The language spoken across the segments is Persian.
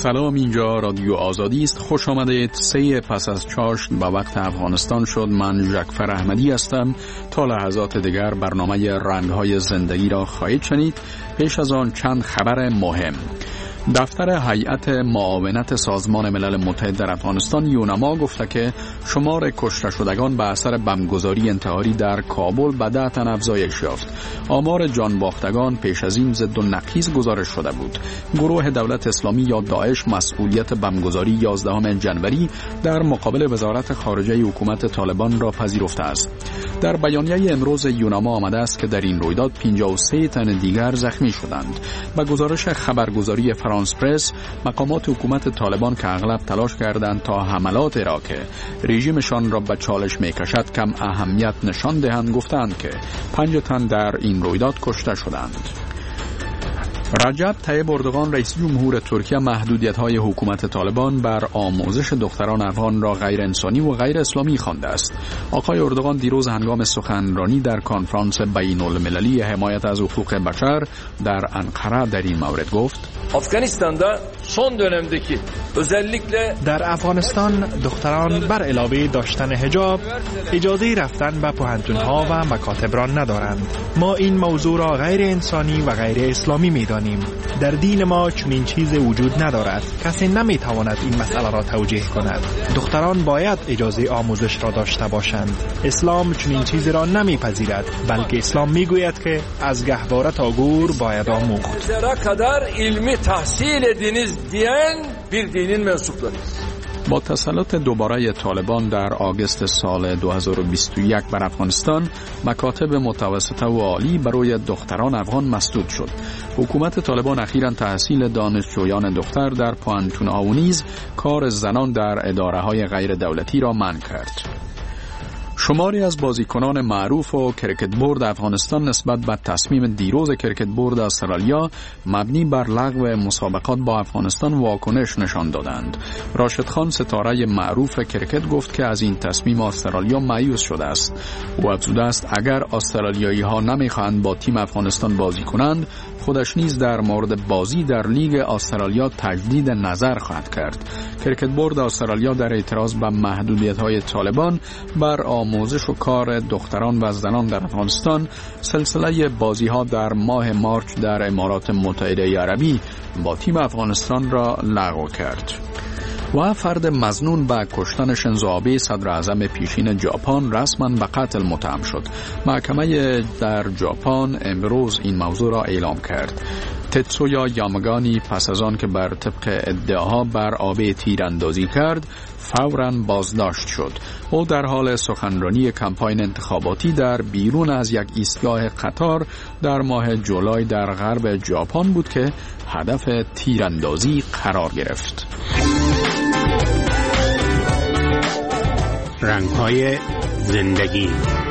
سلام، اینجا رادیو آزادی است. خوش آمدید. 3 پس از چاشت به وقت افغانستان شد. من جعفر احمدی هستم. تا لحظات دیگر برنامه رنگ‌های زندگی را خواهید شنید. پیش از آن چند خبر مهم. دفتر هیئت معاونت سازمان ملل متحد در افغانستان یونما گفته که شمار کشته شدگان به اثر بمبگذاری انتحاری در کابل به 10 تن افزایش یافت. آمار جان باختگان پیش از این ضد و نقیض گزارش شده بود. گروه دولت اسلامی یا داعش مسئولیت بمبگذاری 11 جنوری در مقابل وزارت خارجه حکومت طالبان را پذیرفته است. در بیانیه امروز یونما آمده است که در این رویداد 53 تن دیگر زخمی شدند. با گزارش خبرگزاری فرانس پرس، مقامات حکومت طالبان که اغلب تلاش کردند تا حملات را که رژیمشان را به چالش میکشد کم اهمیت نشان دهند، گفتند که 5 تن در این رویداد کشته شدند. رجب طیب اردوغان رئیس جمهور ترکیه محدودیت‌های حکومت طالبان بر آموزش دختران افغان را غیر انسانی و غیر اسلامی خوانده است. آقای اردوغان دیروز هنگام سخنرانی در کنفرانس بین‌المللی حمایت از حقوق بشر در انقره در این مورد گفت: Afganistan'da son dönemdeki özellikle در افغانستان دختران بر علاوه داشتن حجاب اجازه رفتن به پوهنتون‌ها و مکاتب را ندارند. ما این موضوع را غیر انسانی و غیر اسلامی می‌دانیم. در دین ما چنین چیزی وجود ندارد. کسی نمی‌تواند این مسئله را توجیه کند. دختران باید اجازه آموزش را داشته باشند. اسلام چنین چیزی را نمی‌پذیرد، بلکه اسلام می‌گوید که از گهواره تا گور باید آموخت. tahsil ediniz diyen bir dinin mensuplarıyız. با تسلط دوباره طالبان در آگوست سال 2021 بر افغانستان، مکاتب متوسطه و عالی برای دختران افغان مسدود شد. حکومت طالبان اخیراً تحصیل دانشجویان دختر در پوهنتون‌ها و نیز کار زنان در اداره‌های غیر دولتی را منع کرد. شماری از بازیکنان معروف و کرکت بورد افغانستان نسبت به تصمیم دیروز کرکت بورد استرالیا مبنی بر لغو مسابقات با افغانستان واکنش نشان دادند. راشد خان ستاره معروف کرکت گفت که از این تصمیم استرالیا مایوس شده است. او افزوده است اگر استرالیایی ها نمیخواهند با تیم افغانستان بازی کنند، خودش نیز در مورد بازی در لیگ استرالیا تجدید نظر خواهد کرد. کرکت بورد استرالیا در اعتراض به محدودیت‌های طالبان بر آموزش و کار دختران و زنان در افغانستان سلسله بازی‌ها در ماه مارچ در امارات متحده عربی با تیم افغانستان را لغو کرد. و فرد مظنون به کشتن شینزو آبه صدر اعظم پیشین ژاپن رسما به قتل متهم شد. محکمه در ژاپن امروز این موضوع را اعلام کرد. تتسویا یامگانی پس از آن که بر طبق ادعاها بر آبه تیراندازی کرد فوراً بازداشت شد. او در حال سخنرانی کمپاین انتخاباتی در بیرون از یک ایستگاه قطار در ماه جولای در غرب ژاپن بود که هدف تیراندازی قرار گرفت. رنگ‌های زندگی.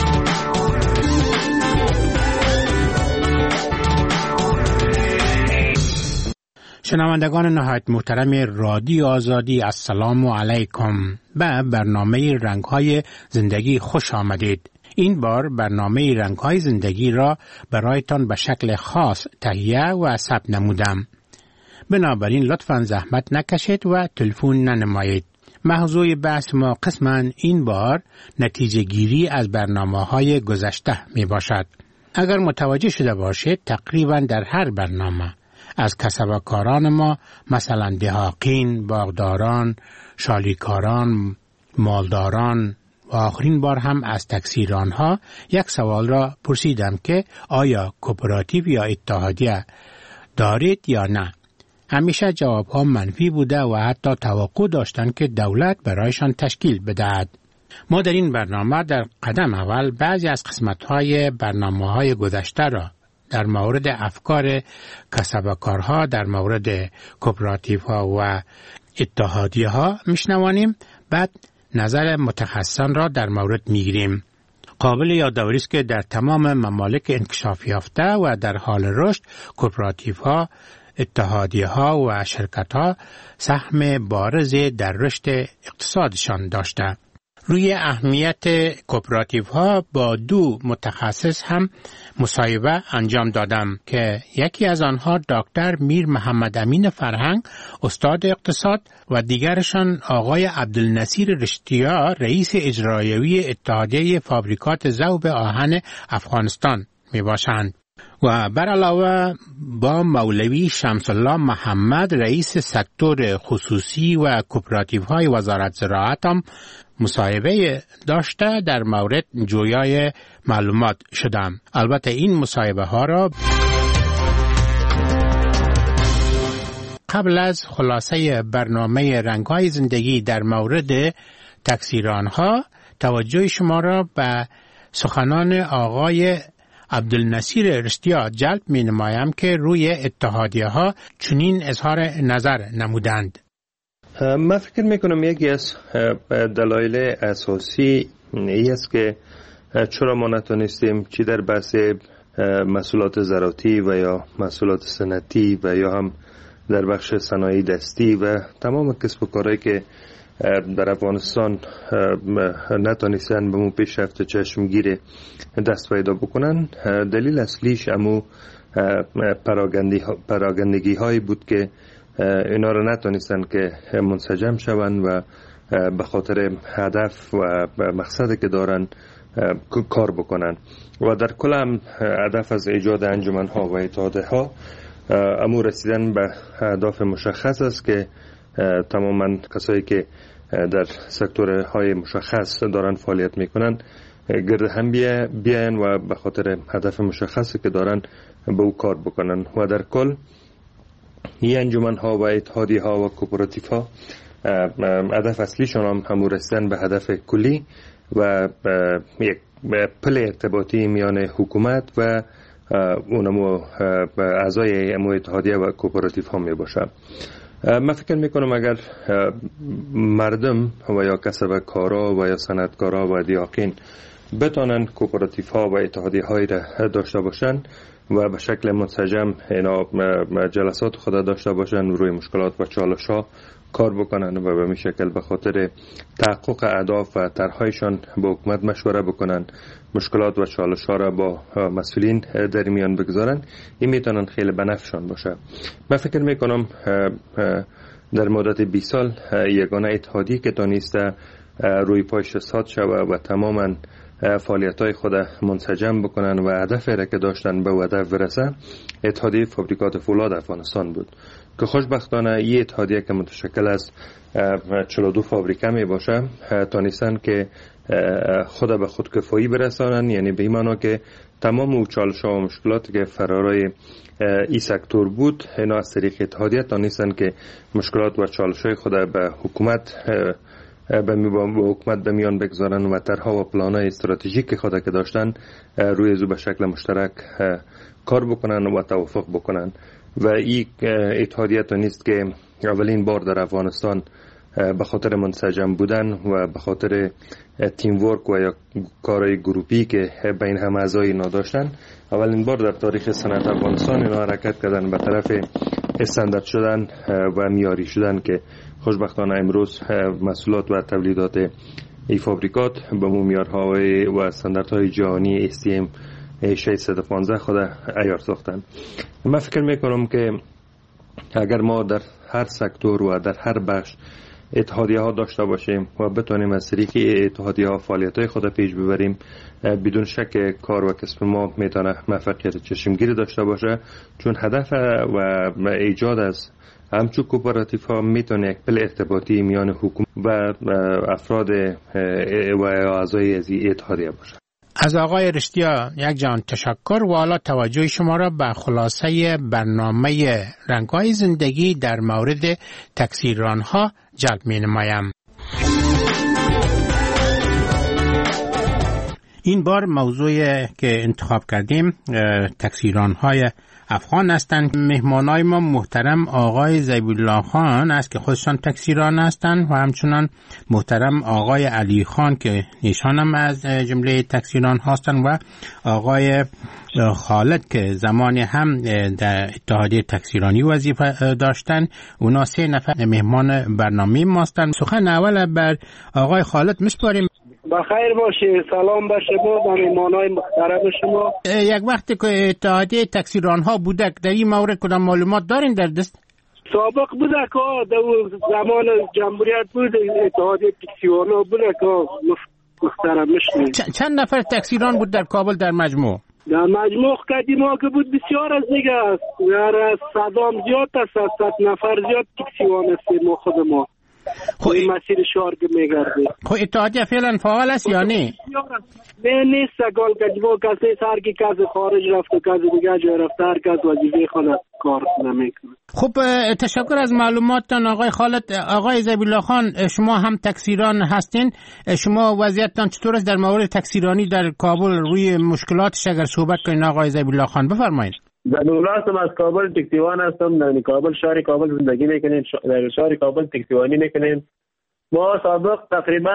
شنوندگان نهایت محترم رادیو آزادی، السلام علیکم. به برنامه رنگ‌های زندگی خوش آمدید. این بار برنامه رنگ‌های زندگی را برایتان به شکل خاص تهیه و ثبت نمودم. بنابراین لطفاً زحمت نکشید و تلفن ننمایید. موضوع بحث ما قسماً این بار نتیجه گیری از برنامه‌های گذشته می باشد. اگر متوجه شده باشید تقریباً در هر برنامه از کسبکاران ما، مثلا دهاقین، باغداران، شالیکاران، مالداران و آخرین بار هم از تکثیرانها یک سوال را پرسیدم که آیا کوپراتیو یا اتحادیه دارید یا نه. همیشه جوابها منفی بوده و حتی توقع داشتند که دولت برایشان تشکیل بدهد. ما در این برنامه در قدم اول بعضی از قسمت‌های برنامه‌های گذشته را در مورد افکار کسبکارها در مورد کوپراتیوها و اتحادیه‌ها میشنوانیم. بعد نظر متخصصان را در مورد میگیریم. قابل یادآوری است که در تمام ممالک انکشاف یافته و در حال رشد کوپراتیوها، اتحادیه‌ها و شرکت‌ها سهم بارزی در رشد اقتصادشان داشته. روی اهمیت کوپراتیو ها با دو متخصص هم مصاحبه انجام دادم که یکی از آنها دکتر میر محمد امین فرهنگ استاد اقتصاد و دیگرشان آقای عبدالنصیر رشتیا رئیس اجرایی اتحادیه فابریکات ذوب آهن افغانستان می باشند. و بر علاوه با مولوی شمس الله محمد رئیس سکتور خصوصی و کوپراتیو های وزارت زراعت هم مصاحبه داشته در مورد جویای معلومات شدم. البته این مصاحبه ها را قبل از خلاصه برنامه رنگ‌های زندگی در مورد تکثیرآنها توجه شما را به سخنان آقای عبدالنصیر رشتیا جلب می نمایم که روی اتحادیه ها چنین اظهار نظر نمودند. من فکر می کنم یکی از دلایل اساسی این است که چرا ما نتونستیم چی در بحث محصولات زراعتی و یا محصولات صنعتی و یا هم در بخش صنایع دستی و تمام کسب و کارهایی که در افغانستان نتونستن به مو پیشرفت چشمگیر دست پیدا بکنن. دلیل اصلیش امو پراگندگی هایی بود که اینا رو نتونستن که منسجم شون و به خاطر هدف و مقصدی که دارن کار بکنن و در کل هم هدف از ایجاد انجمن ها و اتحادیه ها امو رسیدن به اهداف مشخص است که تماما کسایی که در سکتورهای مشخص دارن فعالیت میکنن گرد هم بیاین و به خاطر هدف مشخصی که دارن به او کار بکنن و در کل این انجمن ها و اتحادیه ها و کوپراتیو ها هدف اصلیشون هم همو رسیدن به هدف کلی و یک پل ارتباطی میان حکومت و اونمو اعضای امو اتحادیه و کوپراتیو ها می باشه. من فکر میکنم اگر مردم و یا کسب کارا و یا صنعتکارا و دیاقین بتانن کوپراتیو ها و اتحادیه هایی را داشته باشن و به شکل منسجم اینا جلسات خود داشته باشن روی مشکلات و چالش ها کار بکنن و به این شکل به خاطر تحقق اهداف و طرحهایشان با حکومت مشوره بکنن، مشکلات و چالش ها را با مسئولین در میان بگذارن، این میتونن خیلی بنفعشان باشه. من فکر میکنم در مدت 20 سال یگانه اتحادیه که تانسته روی پایش ساد شوه و تماما فعالیت‌های خود منسجم بکنن و هدف را که داشتن به هدف برسن اتحادیه فابریکات فولاد افغانستان بود که خوشبختانه این اتحادیه که متشکل از 42 فابریکه می باشه تانستن که خود به خود کفایی برسانن، یعنی به این معنا که تمام او چالش‌ها و مشکلاتی که فرارای این سکتور بود اینا از طریق اتحادیه تانستن که مشکلات و چالش‌های خود به حکومت به میان بگذارن و طرح‌ها و پلان‌های استراتژیک خود که داشتن روی زو به شکل مشترک کار بکنن و توافق بکنن و این اتحادیه نیست که اولین بار در افغانستان به خاطر منسجم بودن و به خاطر تیم ورک و یا کارهای گروپی که بین هم اعضای اینا داشتن اولین بار در تاریخ صنعت افغانستان اینا حرکت کردن به طرف استاندارد شدن و معیاری شدن که خوشبختانه امروز محصولات و تولیدات این فابریکات به معیارها و استانداردهای جهانی STM 615 خود عیار ساختن. من فکر میکنم که اگر ما در هر سکتور و در هر بخش اتحادیه ها داشته باشیم و بتونیم از طریق اتحادیه ها فعالیت های خود پیش ببریم، بدون شک کار و کسب ما میتونه موفقیت چشمگیری داشته باشه، چون هدف و ایجاد از همچون کوپراتیو ها میتونه یک پل ارتباطی میان حکومت و افراد و اعضای از اتحادیه باشه. از آقای رشتیا یک جان تشکر و حالا توجه شما را به خلاصه برنامه رنگ‌های زندگی در مورد تکثیرآنها جلب می نمایم. این بار موضوعی که انتخاب کردیم تکثیرآنهای افغان هستند. مهمانای ما محترم آقای زیبالله خان است که خودشان تکثیران هستند و همچنان محترم آقای علی خان که ایشان هم از جمله تکثیران هستند و آقای خالد که زمانی هم در اتحادیه تکثیرانی وظیفه داشتند. اونا 3 نفر مهمان برنامه ما هستند. سخن اول بر آقای خالد میسپاریم. بخیر باشه. سلام به شما و مهمانای محترم شما. یک وقتی که اتحادیه تکثیرانها بوده در این مورد کدام معلومات دارین در دست؟ سابق بوده که در زمان جمهوریت بود اتحادیه تکثیرانها بوده که محترم میشنید. چند نفر تکثیران بود در کابل در مجموع؟ در مجموع قدیما که بود بسیار از دیگه است. در صدام زیاد است، 100 نفر زیاد تکثیران است ما خود ما. این مسیر شارگ میگرده. خب اتحادیه فعلا فعال است یا نه؟ نه نیست سگال قدیما کسی نیست. هر کی کسی خارج رفته کسی دیگه جای رفته هر کس وظیفه خود کار نمیکنه. خب تشکر از معلوماتتان آقای خالد. آقای ذبیحالله خان شما هم تکثیران هستین، شما وضعیتتان چطور است در مورد تکثیرانی در کابل؟ روی مشکلاتش اگر صحبت کنین آقای ذبیحالله خان بفرمایید. من از کابل تکثیران هستم. در کابل شهر کابل زندگی میکنیم. در شهر کابل تکثیرانی میکنیم. ما سابق تقریبا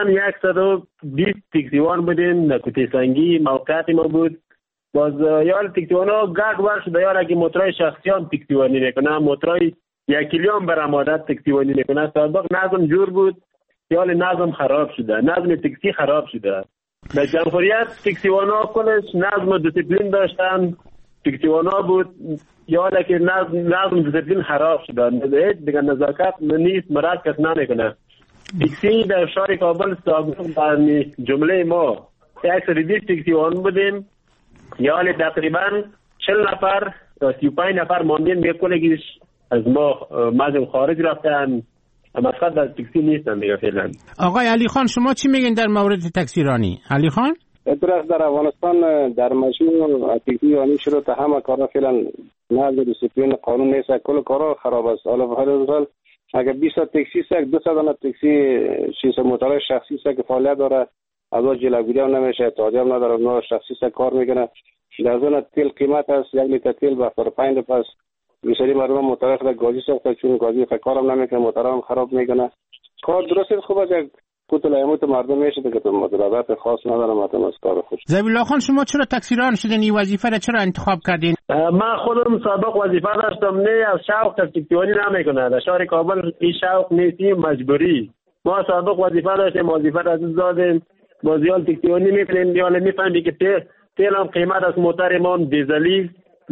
120 تکثیران بودیم. در کوته سنگی موقعیت ما بود. باز یال تکثیران ها گرد ور شده یال اگه موترای شخصیان تکثیرانی میکنه، موترای یکیلیان برآمدت تکثیرانی میکنه. سابق نظم جور بود، یال نظم خراب شده، نظم تکثیر خراب شده. در جمهوریت تکثیران ها کلش نظم و دیسیپلین داشتن. تکثیران بود یال که نظم دیسیپلین خراب شده. دیگه نزاکت نیست، مراد کس نمیکنه. تکسی در شهر کابل سابق در جمله ما 120 تکسیران بودیم. یال تقریبا 40 نفر 35 نفر ماندین میکنه از ما مازم خارج رفتن. مسخط در تکسی نیستن دیگه فعلا. آقای علی خان شما چی میگین در مورد تکثیرانی؟ علی خان درست در افغانستان در مجموع تکثیرانی شروع تا همه کارا فعلا نظم دیسیپلین قانون نیست، کل کارا خراب است. حالا مثلا اگر 20 تاکسی است 200 دانه تاکسی 600 موتور شخصی است که فعالیت داره از اون جلوگیری هم نمیشه، اتحادیه هم نداره، اونها شخصی است کار میکنه. در زون تیل قیمت است 1 لیتر تیل به 45 پس بسیاری مردم موتور خود گازی ساخته چون گازی کار هم نمیکنه، موتور هم خراب میکنه. کار درست خوب است کوتاه ایموت مردم میشه که مدربات خاص نداره مردم از کار خود. ذبیحالله خان شما چرا تکثیران شدین؟ این وظیفه را چرا انتخاب کردین؟ من خودم سابق وظیفه داشتم، نه از شوق تکثیرانی نمیکنه. در شهر کابل این شوق نیست، مجبوری. ما سابق وظیفه داشتیم، وظیفه را از دادیم. بازیال تکثیرانی میکنیم یا میفهمی که تیل هم قیمت از موتر ما دیزلی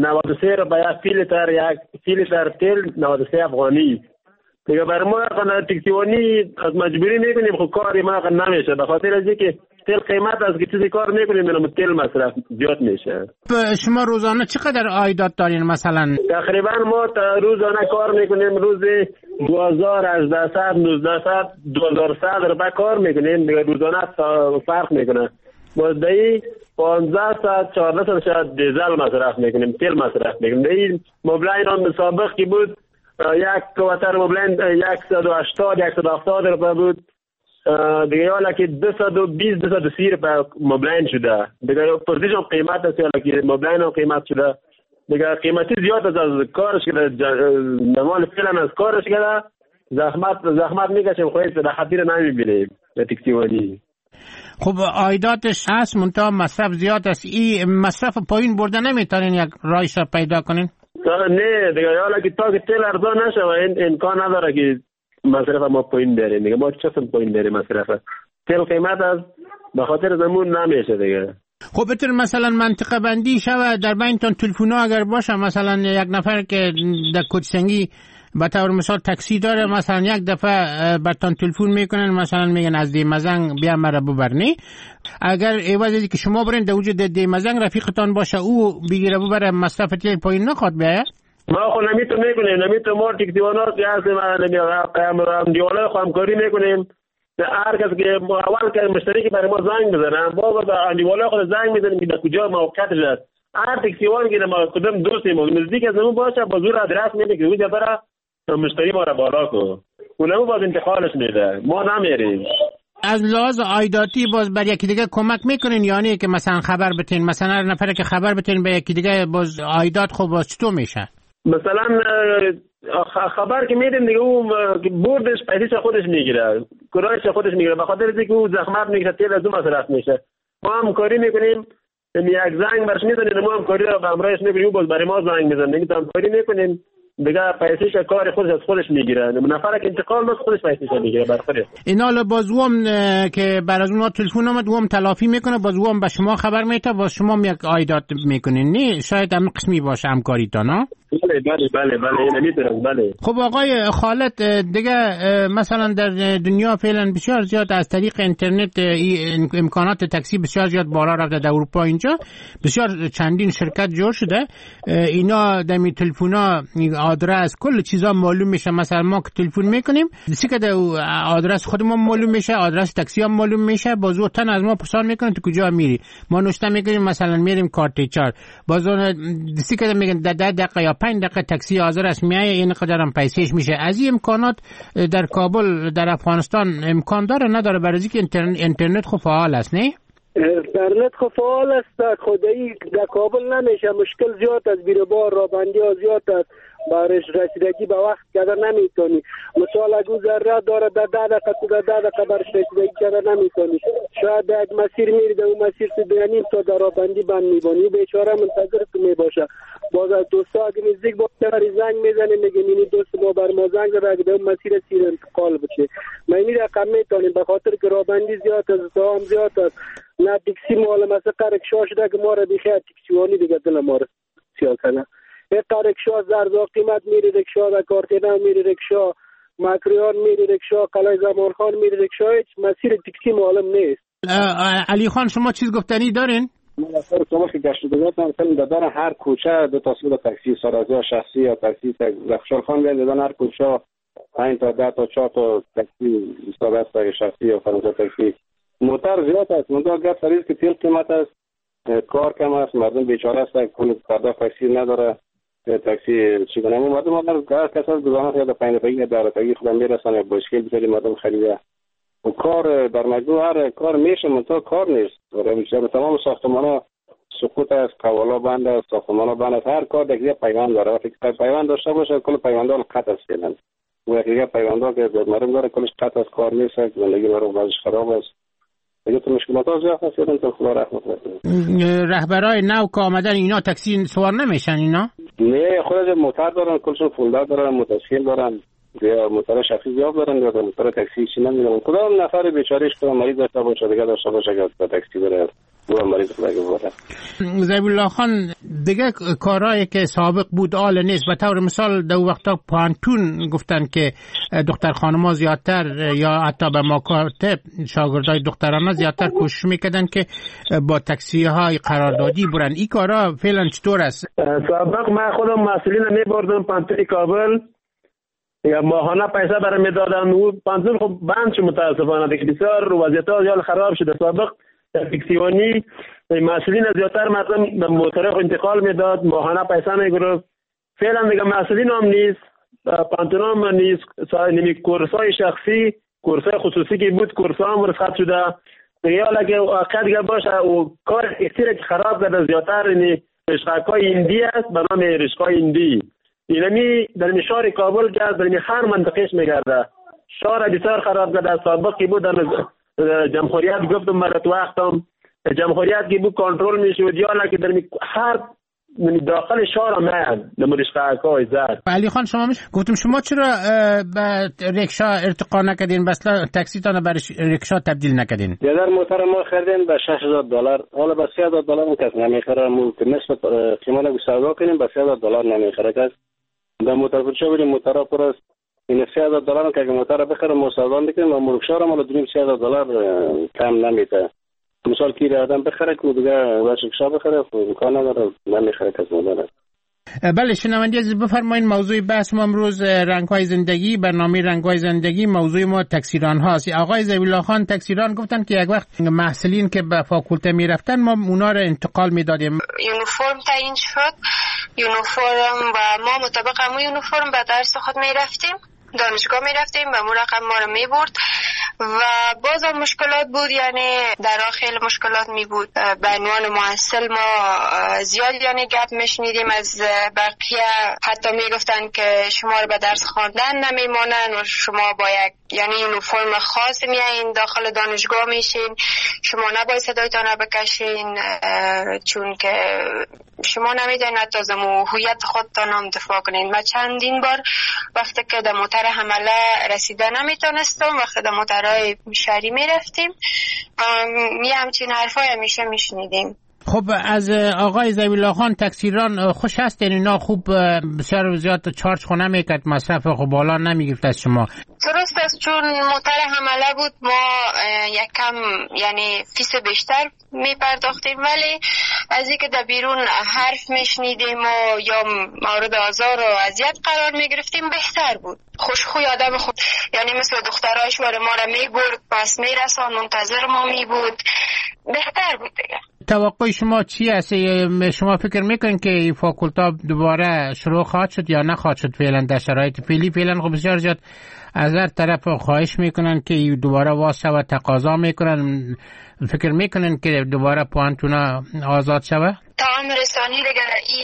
93 رو به یک فی لیتر تیل 93 افغانی. دیگه برای ما تکثیرانی از مجبوری میکنیم، خب کاری ما نمیشه به خاطر از اینکه تیل قیمت از که چیزی کار میکنیم منم تیل مصرف زیاد میشه. شما روزانه چقدر عایدات دارین مثلا؟ تقریبا ما روزانه کار میکنیم، روزی 2000 1800 1900 2100 روپیه کار میکنیم. دیگه روزانه فرق میکنه. باز دایی 1500 1400 شاید دیزل مصرف میکنیم، تیل مصرف میکنیم. دایی مبلغ آن سابق کی بود یک کوتر مبلغ 180 170 روپیه بود. دیگه حالا که 220 230 روپیه مبلغ شده. دیگه پرسیشم قیمت است حالا که مبلغ هم قیمت شده. دیگه قیمتی زیاد است از کارش که نمال فعلا از کارش که زحمت میکشیم خواهید به خاطر نمیبینیم به تکثیرانی. خب عایداتش هست منتها مصرف زیاد است. این مصرف پایین برده نمیتونین یک راهش را پیدا کنین؟ نه دیگه حالا که تا که تیل ارزان نشه این امکان نداره که مصرف ما پایین بریم. دیگه ما چطور پایین بریم مصرف؟ تیل قیمت است به خاطر زمون نمیشه دیگه. خب بهتر مثلا منطقه بندی شود در بینتون تلفن‌ها اگر باشه، مثلا یک نفر که در کوچسنگی به طور مثال تاکسی داره، مثلا یک دفعه برتان تلفن میکنن مثلا میگن از دیمزنگ بیا مرا ببرنی، اگر عوضی که شما برین در وجود دیمزنگ رفیقتان باشه او بگیره ببره مصرف تیل پایین نخواد بیاید؟ ما خو نمیتون میکنیم، نمیتون ما تکسیوانات که هستیم دیوانای خو همکاری میکنیم. هر کس که اول که مشتری که برای ما زنگ بزنن با دیوانای خود زنگ میزنیم که در کجا موقعیتش است. هر تکسیوان که ما کدام دوستیم نزدیک از اون باشه با زور ادرس میده که اونجا برا مشتری ما را بالا کو، اونم باز انتقالش میده، ما نمیریم. از لحاظ عایداتی باز بر یکی دیگه کمک میکنین یعنی که مثلا خبر بتین، مثلا هر نفر که خبر بتین به یکی دیگه باز عایدات خوب باز چطور میشه؟ مثلا خبر که میدیم دیگه اون بردش پیسش خودش میگیره، کرایش خودش میگیره، به خاطر اینکه اون زحمت میکشه تیل از اون مصرف میشه. ما هم کاری میکنیم، یک زنگ برش میزنیم، ما هم کاری رو به همراهش میکنیم، باز برای ما زنگ میزنه، میگیم هم کاری میکنیم دیگه پیسش کار خودش از خودش میگیره. نفر که انتقال داد خودش پیسش میگیره بر خودش. اینا بازوام که بر از اونها تلفن اومد وام تلافی میکنه، بازوام به شما خبر میده، باز شما یک عایدات میکنین. نه شاید هم قسمی باشه همکاریتان ها. بله نمیتونم. بله. خب آقای خالد دیگه مثلا در دنیا فعلا بسیار زیاد از طریق اینترنت امکانات تاکسی بسیار زیاد بالا رفته. در اروپا اینجا بسیار چندین شرکت جور شده. اینا در تلفن‌ها آدرس کل چیزا معلوم میشه. مثلا ما که تلفن میکنیم دیگه که آدرس خودمون معلوم میشه، آدرس تاکسی هم معلوم میشه. بازو تن از ما پرسان میکنه تو کجا میری. ما نوشته میکنیم مثلا میریم کارتیچار، بازو دیگه که میگن 10 دقیقه یا 5 دقیقه تاکسی حاضر است میایه، این قدر هم پیسهش میشه. از این امکانات در کابل در افغانستان امکان داره نداره؟ برای اینکه اینترنت خو فعال است. نه اینترنت خو فعال است، خدایی در کابل نمیشه. مشکل زیاد از بیروبار رابندی ها زیاد است، بارش رسیدگی به وقت کردن نمیتونی. مثال اگه ذره داره در 10 دقیقه برش رسیدگی کردن نمیتونی. شاید یک مسیر میری در اون مسیر تو بیانیم تا در رابندی بند میبانی، بیچاره منتظر تو میباشه. باز از دوستا اگه نزدیک باشه زنگ میزنه میگه اینی دوست ما بر ما زنگ زده اگه در اون مسیر سیر انتقال بشه. ما اینی رقم میتونیم به خاطر که رابندی زیاد است، زحام زیاد است. نه تاکسی مال مثلا رکشا شده که ما را بخیر تاکسیوانی دیگه دل ما را سیاه کنه. یک رکشا زردا قیمت میری، رکشا در کارتینا میری، رکشا مکریان میری، رکشا قلعه زمان خان میری، رکشا هیچ مسیر تاکسی معلوم نیست. علی خان شما چیز گفتنی دارین؟ من اصلا شما که گشت دادم مثلا دادن هر کوچه دو تا سود تاکسی سرازی شخصی یا تاکسی رخشان خان بیان دادن هر کوچه 5 تا 10 تا 4 تا تاکسی سرازی شخصی یا فرانسه تاکسی. موتر زیاد است، موتر گفت سریز که تیل قیمت است، کار کم است، مردم بیچاره است، کل پرداخت تاکسی نداره. تاکسی چی کنم مردم هر کس از گزارش یا 5 دقیقه در دقیقه خودم میرسن یا باشکل بزنی مردم خریده. و کار در مجموع هر کار میشه منتها کار نیست. و تمام ساختمان‌ها سقوط است، قوالا بند است، ساختمان‌ها بند است. هر کار دیگه پیوند داره. وقتی پیوند داشته باشه کل پیوندها قطع است فعلا. و دیگه پیوندها که مردم داره کلش قطع است، کار نیست، زندگی مردم بازش خراب است. دیگه تو مشکلات ها زیاد هستن تا خدا رحمت کنه. رهبرای نو که آمدن اینا تاکسی سوار نمیشن اینا؟ نه خودش موتر دارن، کلشون فولدار دارن، متشکل دارن، یا موتر شخصی زیاد دارن یا موتر تاکسی چی نمیدونم. کدام نفر بیچارهش کدام مریض داشته باشه دیگه داشته باشه که تاکسی بره دو مریض خدا بره. زیب الله خان دیگه کارهایی که سابق بود آل نیست. به طور مثال دو وقتا پانتون گفتن که دختر خانم‌ها زیادتر یا حتی به مکاتب شاگردای دخترانه زیادتر کوشش میکردن که با تاکسی های قراردادی برن. این کارا فعلا چطور است؟ سابق من خودم مسئولین میبردم پانتون کابل یا ماهانه پیسه برای میدادن. و پانتون خب بند شد متاسفانه دیگه بسیار وضعیت ها زیاد خراب شده. سابق تاکسیوانی مسئولین زیادتر مردم به موتر انتقال میداد، ماهانه پیسه میگرفت. فعلا دیگه مسئولین هم نیست، پانتون هم نیست. نمی کورسای شخصی، کورسای خصوصی که بود کورسا هم رخصت شده دیگه. حالا که واقعا دیگه باشه و کار اکثر که خراب کرده زیادتر یعنی رشقه‌های هندی است به نام رشقه‌های هندی. اینمی در شهر کابل که در هر منطقهش میگرده. شهر بسیار خراب کرده. سابقی بود در جمهوریت گفتم مرت وقتم جمهوریت که بود کنترل میشود یا که در هر داخل شهر هم نمایشگاه‌های زد. علی خان شما گفتم شما چرا به رکشا ارتقا نکردین؟ بس تاکسی تان برای رکشا تبدیل نکردین؟ در موتر ما خریدیم به $6,000. حالا به $3,000 کس نمیخره. نصف قیمت رو سودا کنیم به $3,000 نمیخره کس. در موتر فروشا بریم موتر پر است. این $3,000 که موتر بخره ما سودا میکنیم و مرکشا رو ما دونیم $3,000 کم نمیده. مثال کی آدم بخره که دیگه رکشا بخره امکان نداره نمیخره کس مداره. بله شنوندی عزیز بفرمایید موضوع بحث ما امروز رنگ‌های زندگی، برنامه رنگ‌های زندگی. موضوع ما تاکسیران هاست. آقای زیب الله خان تاکسیران گفتن که یک وقت محصلین که به فاکولته میرفتن ما اونا رو انتقال میدادیم. یونیفرم تعیین شد، یونیفرم و ما مطابق همون یونیفرم به درس خود میرفتیم، دانشگاه میرفتیم و اون رقم ما رو میبرد و باز هم مشکلات بود. یعنی در خیلی مشکلات می بود. به عنوان محصل ما زیاد یعنی گپ میشنیدیم از بقیه. حتی میگفتن که شما رو به درس خواندن نمیمانن و شما با یک یعنی یونیفرم خاص میایین داخل دانشگاه میشین، شما نباید صدایتان رو بکشین چون که شما نمیدونید تازه هویت خودتان هم دفاع کنین. ما چندین بار وقتی که در موتر حمله رسیده نمیتونستم، وقتی در موترهای شهری میرفتیم همچین حرفای همیشه میشنیدیم. خب از آقای ذبیح خان تکثیران خوش هست؟ یعنی اینا خوب بسیار زیاد چارج خونه میکرد، مصرف خب بالا نمیگرفت از شما؟ درست است، چون موتر حمله بود ما یکم یعنی فیس بیشتر میپرداختیم، ولی از اینکه در بیرون حرف میشنیدیم و یا مورد آزار و اذیت قرار میگرفتیم بهتر بود. خوشخوی آدم خود یعنی مثل دخترایش واره ما را میبرد، پس میرسان، منتظر ما میبود، بهتر بود دیگه. توقع شما چی هست؟ شما فکر میکنین که فاکولتا دوباره شروع خواهد شد یا نخواهد شد فعلا در شرایط فعلا؟ خب بسیار زیاد از هر طرف خواهش میکنن که دوباره واس شود، تقاضا میکنن. فکر میکنن که دوباره پوانتونا آزاد شود؟ تمام رسانی دیگه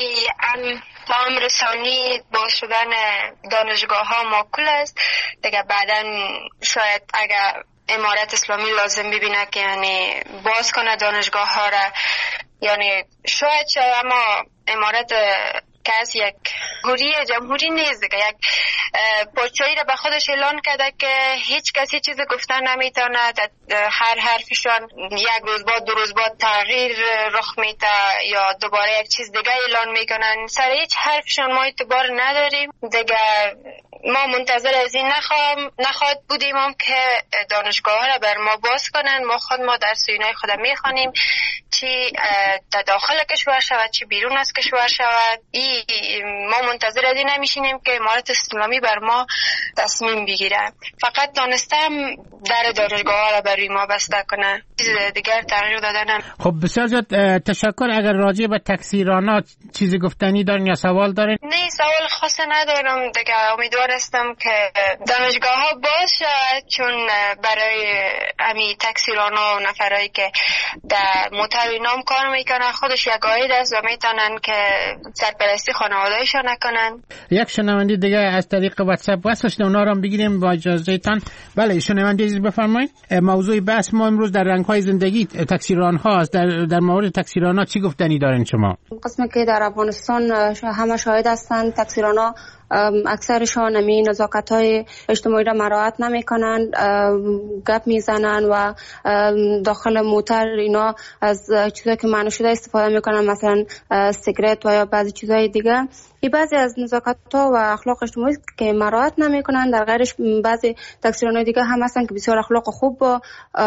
تمام رسانی با شدن دانشگاه ها معقول است دیگه. بعدن شاید اگر امارت اسلامی لازم ببینه که یعنی باز کنه دانشگاه ها را، یعنی شاید اما امارت که از یک جمهوری نیست دیگه، یک پادشاهی را به خودش اعلان کرده که هیچ کسی چیز گفتن نمیتونه، هر حرفشان یک روز بعد دو روز بعد تغییر رخ میده یا دوباره یک چیز دیگه اعلان میکنن. سر هیچ حرفشان ما اعتبار نداریم دیگه. ما منتظر از این نخواهد بودیم هم که دانشگاه ها را بر ما باز کنن. ما در سوینای خود میخوانیم، چی در داخل کشور شود چی بیرون از کشور شود. ما منتظر از این نمیشینیم که امارت اسلامی بر ما تصمیم بگیره. فقط دانستم در دانشگاه ها را برای ما بسته کنه، چیز دیگر تغییر دادن. خب بسیار زیاد تشکر. اگر راجع به تکثیرانات چیزی گفتنی دارین یا سوال دارین؟ نه، سوال خاص ندارم دیگه. امیدوار هستم که دانشگاه ها باز شد، چون برای امی تکثیرانا و نفرایی که در موتر نام کار میکنن خودش یک عاید است و میتونن که سرپرستی خانوادهشان نکنن. یک شنونده دیگه از طریق واتساپ وصل شده، اونا رو هم بگیریم با اجازهتان. بله شنونده عزیز بفرمایید. موضوع بحث ما امروز در رنگ‌های زندگی تکثیران هاست. در مورد تکثیران ها چی گفتنی دارین شما؟ قسمی که در افغانستان همه شاهد هستند تکثیران ها اکثرشان امی نزاکت‌های اجتماعی را مراعات نمی‌کنند، گپ میزنن و داخل موتر اینا از چیزایی که ممنوع شده استفاده میکنن، مثلا سیگرت و یا بعضی چیزهای دیگه. این بعضی از نزاکت‌ها و اخلاق اجتماعی که مراعات نمی‌کنن. در غیرش بعضی تکثیران‌های دیگه هم هستن که بسیار اخلاق خوب با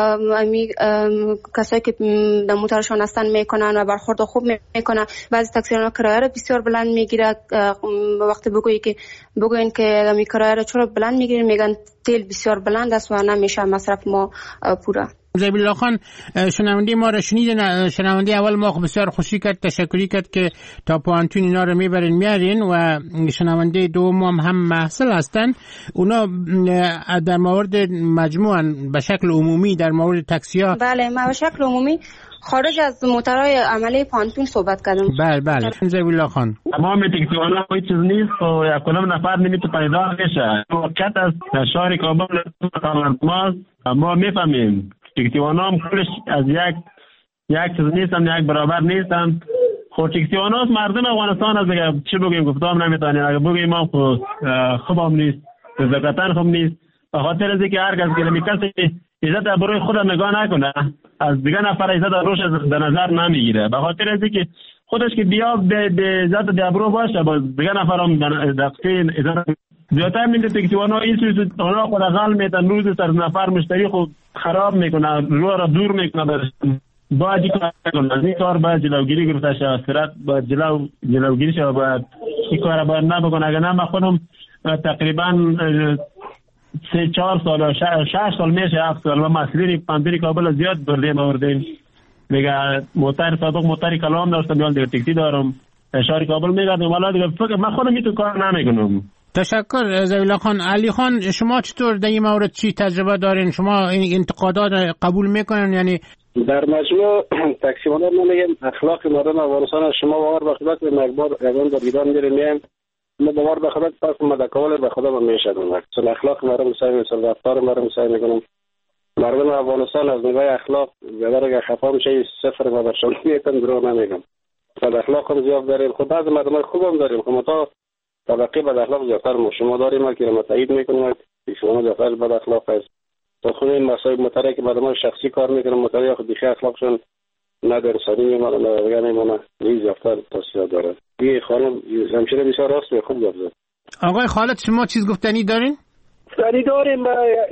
کسایی که در موترشان هستن میکنن و برخورد خوب میکنن. بعضی تکثیران‌ها کرایه را بسیار بلند میگیرن. وقتی بگوین که امی کرایه را چرا بلند میگیرین، میگن تیل بسیار بلند است و نمیشه مصرف ما پوره. ذبیح خان شنونده ما را شنیدن. شنونده اول ما بسیار خوشی کرد، تشکری کرد که تا پوانتون اینا رو میبرین میارین و شنونده دوم هم محصل هستن. اونا در مورد مجموعاً به شکل عمومی در مورد تاکسی‌ها. بله ما به شکل عمومی خارج از موترهای عملی پانتون صحبت کردم. بله ذبیح خان تمام تکسیوانا کوئی چیز نیست و یک کدام نفر نمیتونه پیدا بشه. وقت از شهر کابل ما میفهمیم تکسیوانا هم کلش از یک چیز نیستن، یک برابر نیستن. خود تکسیوانا مردم افغانستان از دیگه چی بگیم گفتم نمیتونیم. اگه بگیم ما خوب هم نیست، زکاتن خوب نیست، به خاطر از اینکه هر کس که کسی عزت ابروی خود نگاه نکنه، از دیگه نفر عزت ابروش در نظر نمیگیره. به خاطر از اینکه خودش که بیا به عزت ابرو باشه، باز دیگه نفر هم دقیقاً عزت زیادتر میده. تکسیوانا این سوی اونا خود غل میتن، روز سر نفر مشتری خود خراب میکنه، رو را دور میکنه. باید این کار کنه، از این کار باید جلوگیری گرفته شد، سرعت باید جلوگیری شد، باید این کار باید نبکنه. اگر نه من خودم تقریبا 3-4 سال 6 سال میشه 7 سال و مسئولی پنبیری کابل زیاد بردیم دیگه. موتر سابق موتری کلام داشتم، یال دیگه تکسی دارم، شهر کابل میگردم. والا دیگه فکر من خودم میتونم کار نمیکنم. تشکر ذبیح خان. علی خان شما چطور در این مورد چی تجربه دارین؟ شما این انتقادات قبول میکنین؟ یعنی در مجموع تکسیمانان ما میگن اخلاق مردم افغانستان شما باور به اخلاق مقبار اگران در ایران میریم ما باور به خدا پس ما در کابل به خدا من میشدم چون اخلاق مردم سعی میکنم رفتار مردم سعی میکنم مردم افغانستان از نگاه اخلاق اگر خفا میشه صفر و برشان میتن درو نمیگم بد اخلاق هم زیاد داریم خود بعض مردم خوب هم داریم خب تا طبقه بد اخلاق زیادتر شما داریم که ما تایید میکنیم شما زیادتر بد اخلاق است تا خود این مسائل متری که مردم شخصی کار میکنن متری خود دیگه اخلاقشون نه در انسانی میمونه نه دیگه میمونه ریز یافتر توصیه داره این خانم همچنین بسیار راست خوب گفت زد. آقای خالد شما چیز گفتنی دارین؟ گفتنی داریم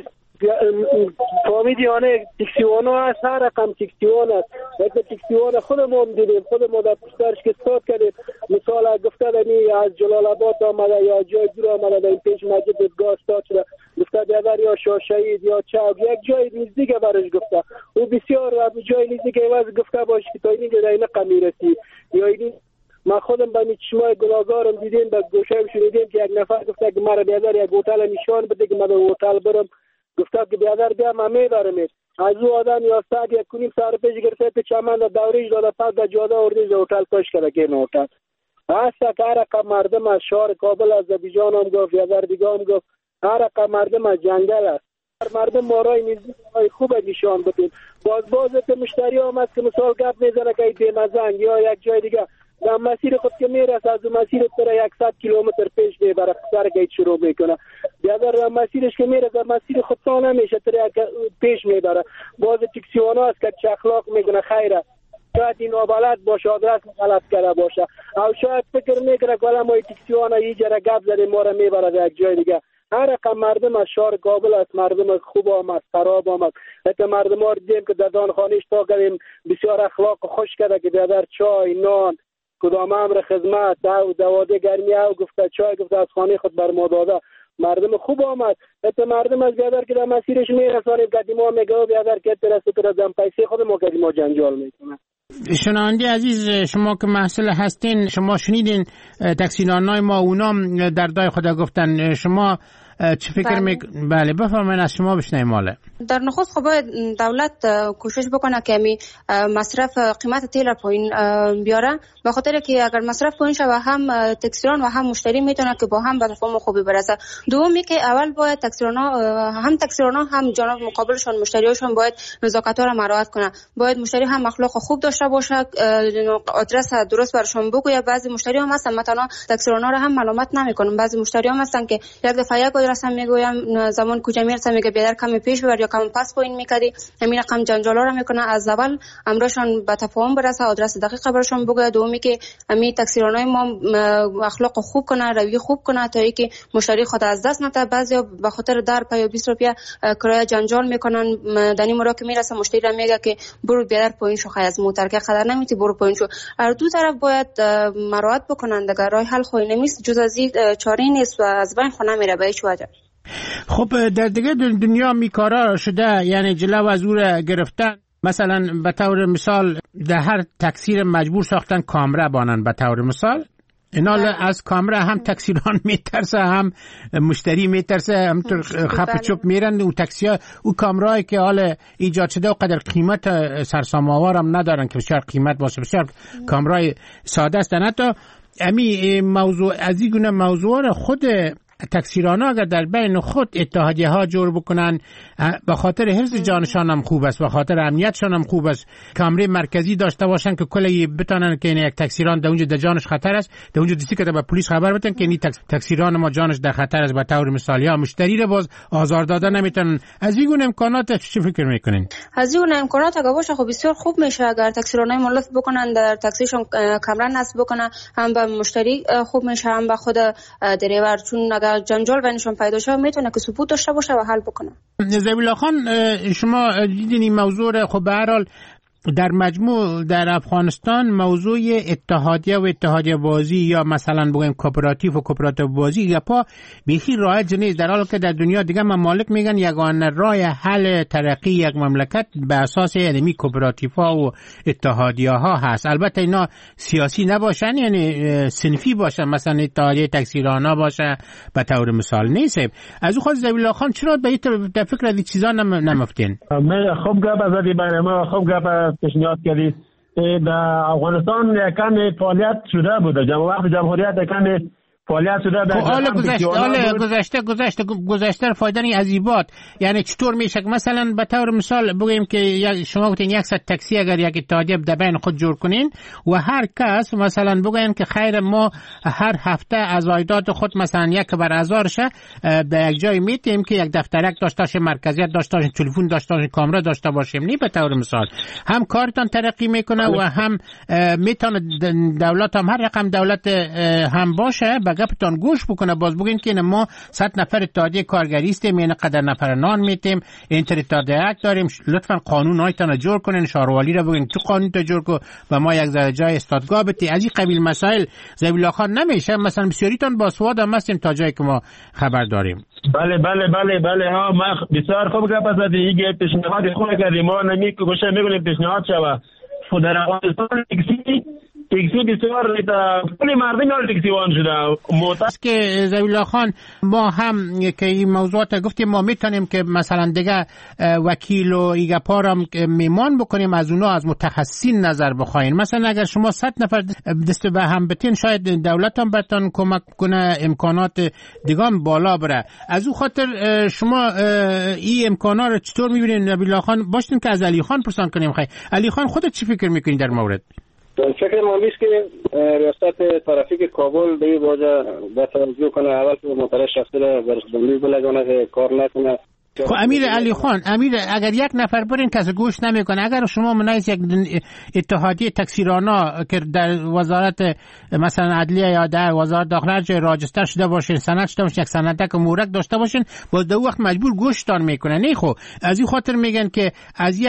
فامیلیانه تکسیوانا هست هر رقم تکسیوان هست مثل تکسیوان خودمون دیدیم خودمون در پشترش که استاد کردیم مثال گفته دنی از جلال آباد آمده یا جای دور آمده در این پیش مسجد دادگاه استاد شده گفته بیادر یا شاهشهید یا چوب یک جای نزدیک برش گفته او بسیار جای نزدیک ایواز گفته باش که تا اینی در این قمی رسی یا اینی ما خودم با چشمای گناهگارم دیدیم با گوشه‌ام شنیدیم که یک نفر گفته که مرا بیادر یک هتل نشان بده که من به هتل برم گفته که بیادر بیا من میبرم از او آدم یا ساعت یک کنیم سر پیش گرفته تو چمن در دوریش داده پس در جاده اردیش در هتل پاش کرده که این هتل هسته که هر رقم مردم از شهر کابل از زبیجان هم گفت بیادر دیگه هم گفت هر رقم مردم از جنگل است مردم مارای نزدیک خوب نشان بدیم باز مشتری هم هست که مثال گپ میزنه که بیمزنگ یا یک جای دیگه در مسیر خود که میرسه از مسیر تر 100 کیلومتر پیش میبره سر گیت شروع میکنه در مسیرش که میرسه مسیر خود تا نمیشه تر پیش میبره باز تکسیوانا هست که اخلاق میکنه خیره شاید این نابلد باشه آدرس غلط کرده باشه او شاید فکر میکنه که ما تکسیوانا یه جره گپ زده ما رو میبره در یک جای دیگه هر رقم مردم از شهر کابل است مردم خوب آمد خراب آمد حتی مردم ها دیدیم که در دانخانهش تا کردیم بسیار اخلاق خوش کرده که در چای نان کدام امر خدمت دواده گرمی او گفته چای گفته از خانه خود بر ما داده مردم خوب آمد حتی مردم از بیادر که در مسیرش میرسانیم قدیما میگه بیادر که ترسه که دم پیسه خود ما قدیما جنجال میکنه. شنونده عزیز شما که محصل هستین شما شنیدین تکسیرانای ما اونام در دای خدا گفتن شما چه فکر بله بفرمایید از شما بشنویم ماله. در نخست خب باید دولت کوشش بکنه که می مصرف قیمت تیل پایین بیاره به خاطر که اگر مصرف پایین شه و هم تکسیران و هم مشتری میتونه که با هم به تفاهم خوبی برسه. دومی که اول باید تکسیرانا هم جانب مقابلشون مشتریاشون باید نزاکت‌ها را مراعات کنه. باید مشتری هم اخلاق خوب داشته باشه آدرس درست برشون بگوید. بعضی مشتری هم هستن مثلا تکسیرانا را هم معلومات نمیکنن. بعضی مشتری هم هستن که یک دفعه یک آدرس هم میگویم زمان کجا میرسه میگه بیادر کم پیش ببر یا کم پس پایین میکردی همین رقم جنجالا رو میکنه. از اول امرشون به تفاهم برسه آدرس دقیق برشون بگه. دومی که همین تکسیرانای ما اخلاق خوب کنه روی خوب کنه تا اینکه مشتری خود از دست نده. بعضیا به خاطر در پای 20 روپیه کرایه جنجال میکنن دنی مرا که میرسه مشتری را میگه که برو بیادر پایین شو خی از موتر که قدر نمیتی برو پایین شو. هر دو طرف باید مراعات بکنن دیگه راه حل خوی نمیست جز از این چاره نیست و از بین خونه میره به هیچ وجه. خب در دیگه دنیا میکارا شده یعنی جلو از او را گرفتن مثلا به طور مثال در هر تکسیر مجبور ساختن کامره بانن به طور مثال اینا از کامره هم تکسیران میترسه هم مشتری میترسه همطور خپ چوب میرن و تکسی‌ها او کامرایی که حال ایجاد شده و قدر قیمت سرسام‌آور هم ندارن که بسیار قیمت باشه بسیار کامرای ساده است. حتی امی موضوع از این گونه موضوع خود تکسیران‌ها اگر در بین خود اتحادیه ها جور بکنن به خاطر حفظ جانشان هم خوب است به خاطر امنیتشان هم خوب است کامره مرکزی داشته باشن که کلی بتونن که یک تکسیران در اونجا در جانش خطر است در اونجا دیسی که به پلیس خبر بدن که این تکسیران ما جانش در خطر است به طور مثال یا مشتری رو باز آزار دادن نمیتونن. از این گونه امکانات چی فکر میکنین؟ از این گونه امکانات اگه باشه خب بسیار خوب میشه اگر تکسیرانای ملف بکنن در تاکسیشون کامره نصب بکنن هم به مشتری خوب میشه هم به خود دریور چون اگر جنجال بینشون پیدا شه میتونه که ثبوت داشته باشه و حل بکنه. زبیلا خان شما دیدین این موضوع خب به هر حال در مجموع در افغانستان موضوع اتحادیه و اتحادیه بازی یا مثلا بگیم کوپراتیو و کوپراتیو بازی یا پا بیخی رایج نیست در حالی که در دنیا دیگه ممالک میگن یگانه راه حل ترقی یک مملکت به اساس یعنی کوپراتیو ها و اتحادیه ها هست. البته اینا سیاسی نباشن یعنی صنفی باشن مثلا اتحادیه تکسیرانا باشه به طور مثال نیست. از خود زبیلا خان چرا به این فکر از چیزا نمفتین؟ خوب گپ زدی برای ما خوب گپ پیشنهاد کردید. در افغانستان یکم فعالیت شده بود وقت جمهوریت یکم فعالیت شده در گذشته فایده عذیبات. یعنی چطور میشه که مثلا به طور مثال بگیم که شما گفتین 100 تاکسی اگر یک اتحادیه در بین خود جور کنین و هر کس مثلا بگیم که خیر ما هر هفته از عایدات خود مثلا 1/1000 شه به یک جای میتیم که یک دفترک داشته باشه، مرکزیت داشته باشه، تلفن داشته باشه، کامera داشته باشیم. نه به طور مثال هم کارتان ترقی میکنه و هم میتونه دولت هم هر رقم دولت هم باشه به گپتان گوش بکنه. باز بگین که ما 100 نفر اتحادیه کارگری استیم، این قدر نفر نان میتیم، اینتر اتحادیه داریم، لطفا قانون هایتان جور کنین، شهروالی رو بگین تو قانون تو جور کن و ما یک جای استادگاه بتی. از این قبیل مسائل زبیلا خان نمیشه. مثلا بسیاریتان با سواد هم هستیم تا جایی که ما خبر داریم. بله ها ما بسیار خوب گپ زدی. این پیشنهاد خوب کردیم. ما نمیگوشه میگیم پیشنهاد شوه در افغانستان تکسی بسیار کلی مردم تکسی وان شده. موتاست که زبیلا خان ما هم که این موضوعات گفتیم ما میتونیم که مثلا دیگه وکیل و ایگپار هم میمان بکنیم، از اونا از متخصصین نظر بخواین. مثلا اگر شما 100 نفر دست به هم بتین شاید دولت هم بتون کمک کنه، امکانات دیگه هم بالا بره. از او خاطر شما این امکانات رو چطور میبینین زبیلا خان؟ باشتین که از علی خان پرسان کنیم. خیلی علی خان خودت چی فکر میکنی در مورد؟ فکر ما میست که ریاست ترافیک کابل به این واجه به توجه کنه. اول که موتر شخصی را برسدنی بلگانه که کار نکنه. خب امیر علی خان، اگر یک نفر برین کسی گوش نمیکنه، اگر شما منایز یک اتحادیه تکثیرانا که در وزارت مثلا عدلیه یا در وزارت داخله جای راجستر شده باشین، سند شده باشین، یک سندک مورک داشته باشین، باز در وقت مجبور گوشتان میکنه. نه خب از این خاطر میگن که از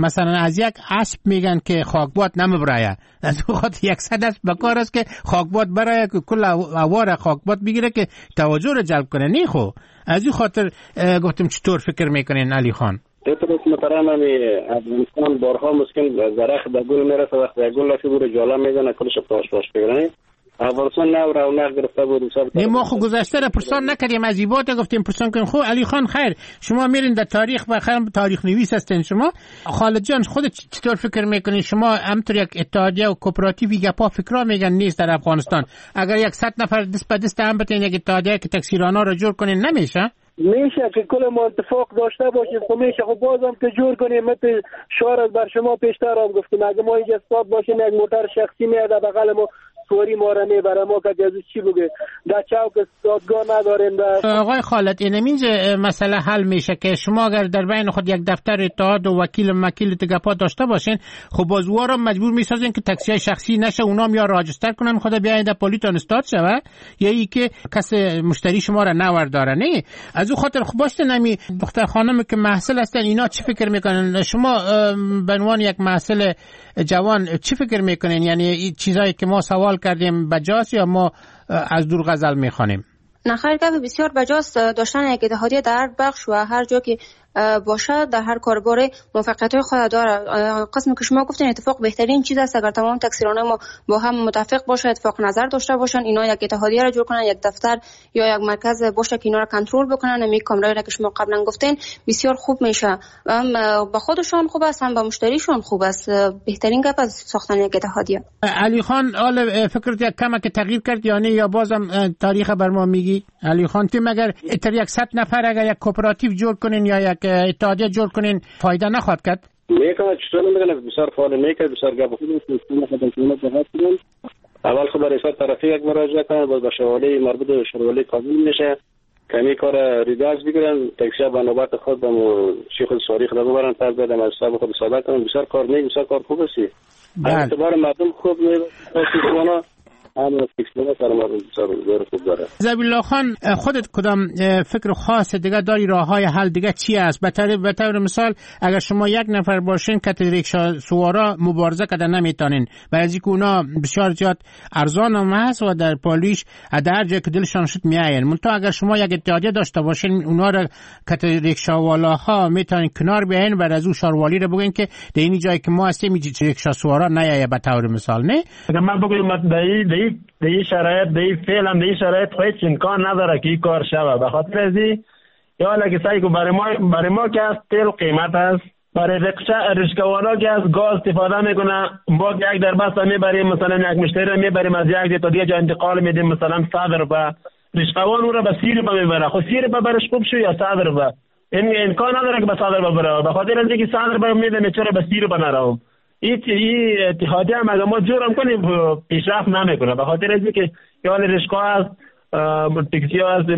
یک اسب میگن که خاکبات نمیبرایه، از این خاطر 100 اسب بکار است که خاکبات برایه که کل اوار خاکبات بگیره که توجه رو جلب کنه. نه خب از این خاطر گفتم چطور فکر میکنین علی خان؟ درست محترم، افغانستان بارها مسکن درخت به گل میرسه، وقتی به گل رسید رو جالا میزنه کلش پاش بگیرن. افغانستان نه رونق گرفته بود. نه ما خو گذشته را پرسان نکردیم، از ایبات گفتیم پرسان کنیم. خب علی خان خیر، شما میرین در تاریخ و خیلی تاریخ نویس هستین. شما خالد جان خودت چطور فکر میکنین؟ شما همطور یک اتحادیه و کوپراتیوی گپا فکرها میگن نیست در افغانستان. اگر 100 نفر دست به دست هم بتین یک اتحادیه که تکثیرانا رو جور کنین نمیشه؟ میشه که کل ما اتفاق داشته باشیم. خب میشه، خب بازم که جور کنیم. مثل شعار بر شما پیشتر هم گفتیم اگه ما اینجا استاد باشیم یک موتر شخصی میاد بغل ما سواری ما را میبره، ما که جزو چی بگه در چوک استادگاه نداریم. آقای خالد اینجا مسئله حل میشه که شما اگر در بین خود یک دفتر اتحاد و وکیل تگپا داشته باشین، خب بازوارا مجبور میسازین که تاکسی های شخصی نشه، اونام یا راجستر کنن خدا بیاین در پلیتون استاد شوه، یا ای که کس مشتری شما را نورداره. نه از او خاطر خب باشته نمی دختر خانم که محصل هستن اینا چی فکر میکنن؟ شما به عنوان یک محصل جوان چی فکر میکنین؟ یعنی چیزایی که ما سوال کردیم بجاست یا ما از دور غزل میخوانیم؟ نه خیر، گپ بسیار بجاست داشتن یک اتحادیه در بخش و هر جا که باشه در هر کاربار موفقیت‌های خود داره. قسمی که شما گفتین اتفاق بهترین چیز است اگر تمام تکثیرانه ما با هم متفق باشه، اتفاق نظر داشته باشن، اینا یک اتحادیه را جور کنن، یک دفتر یا یک مرکز باشه که اینا را کنترل بکنن. می کامرای را که شما قبلا گفتین بسیار خوب میشه، با خودشون خوب است، هم با مشتریشون خوب است. بهترین گپ از ساختن یک اتحادیه. علی خان حالا فکرت یک کم که تغییر کرد یا نه، یا بازم تاریخ بر ما میگی؟ علی خان تو مگر اتر 100 نفر اگر یک کوپراتیو جور کنین یا یک اتحادیه جور کنین فایده نخواهد کرد؟ میکنه چطور میکنه بسیار فعال میکنه، بسیار گپ خوبه. اول خب برای ریاست ترافیک یک مراجعه کنن، باز با شوالی مربوط به شوالی قانون میشه کمی کار ریداز بگیرن، تکسی به نوبت خود به شیخ سواری خود ببرن، پس بدم از حساب خود ساده کنن. بسیار کار نیست، بسیار کار خوب است. اعتبار مردم خوب میشه. زبیلا خان خودت کدام فکر خاص دیگه داری؟ راه های حل دیگه چی است؟ به طور مثال اگر شما یک نفر باشین که ریکشا سوارا مبارزه کردن نمیتونین، برای اینکه اونا بسیار زیاد ارزان هم هست و در پالیش در جای که دلشان شد میاین. منتها اگر شما یک اتحادیه داشته باشین اونا را که ریکشا والاها میتونین کنار بیاین، برای از او شاروالی رو بگین که در این جایی که ما هستیم ریکشا سوارا نیایه به طور مثال. نه من بگم در این شرایط، در این فعلا در این شرایط هیچ امکان نداره که این کار شوه. به خاطر ازی یا حالا که سعی که برای ما که از تیل قیمت است، برای رشکوانا که از گاز استفاده میکنه، ما یک دربست میبریم، مثلا یک مشتری رو میبریم از یک تا دیگه جا انتقال میدیم، مثلا 100 روپیه، رشکوان او رو به 30 روپیه میبره. خب 30 روپیه برش خوب شو یا 100 روپیه؟ این امکان نداره که به 100 روپیه بره، به خاطر اینکه 100 روپیه میده چرا به 30 روپیه نرم. این اتحادیه هم اگه ما جورم کنیم پیشرفت نمیکنه، به خاطر اینکه یال رشکا هست، تاکسی هست،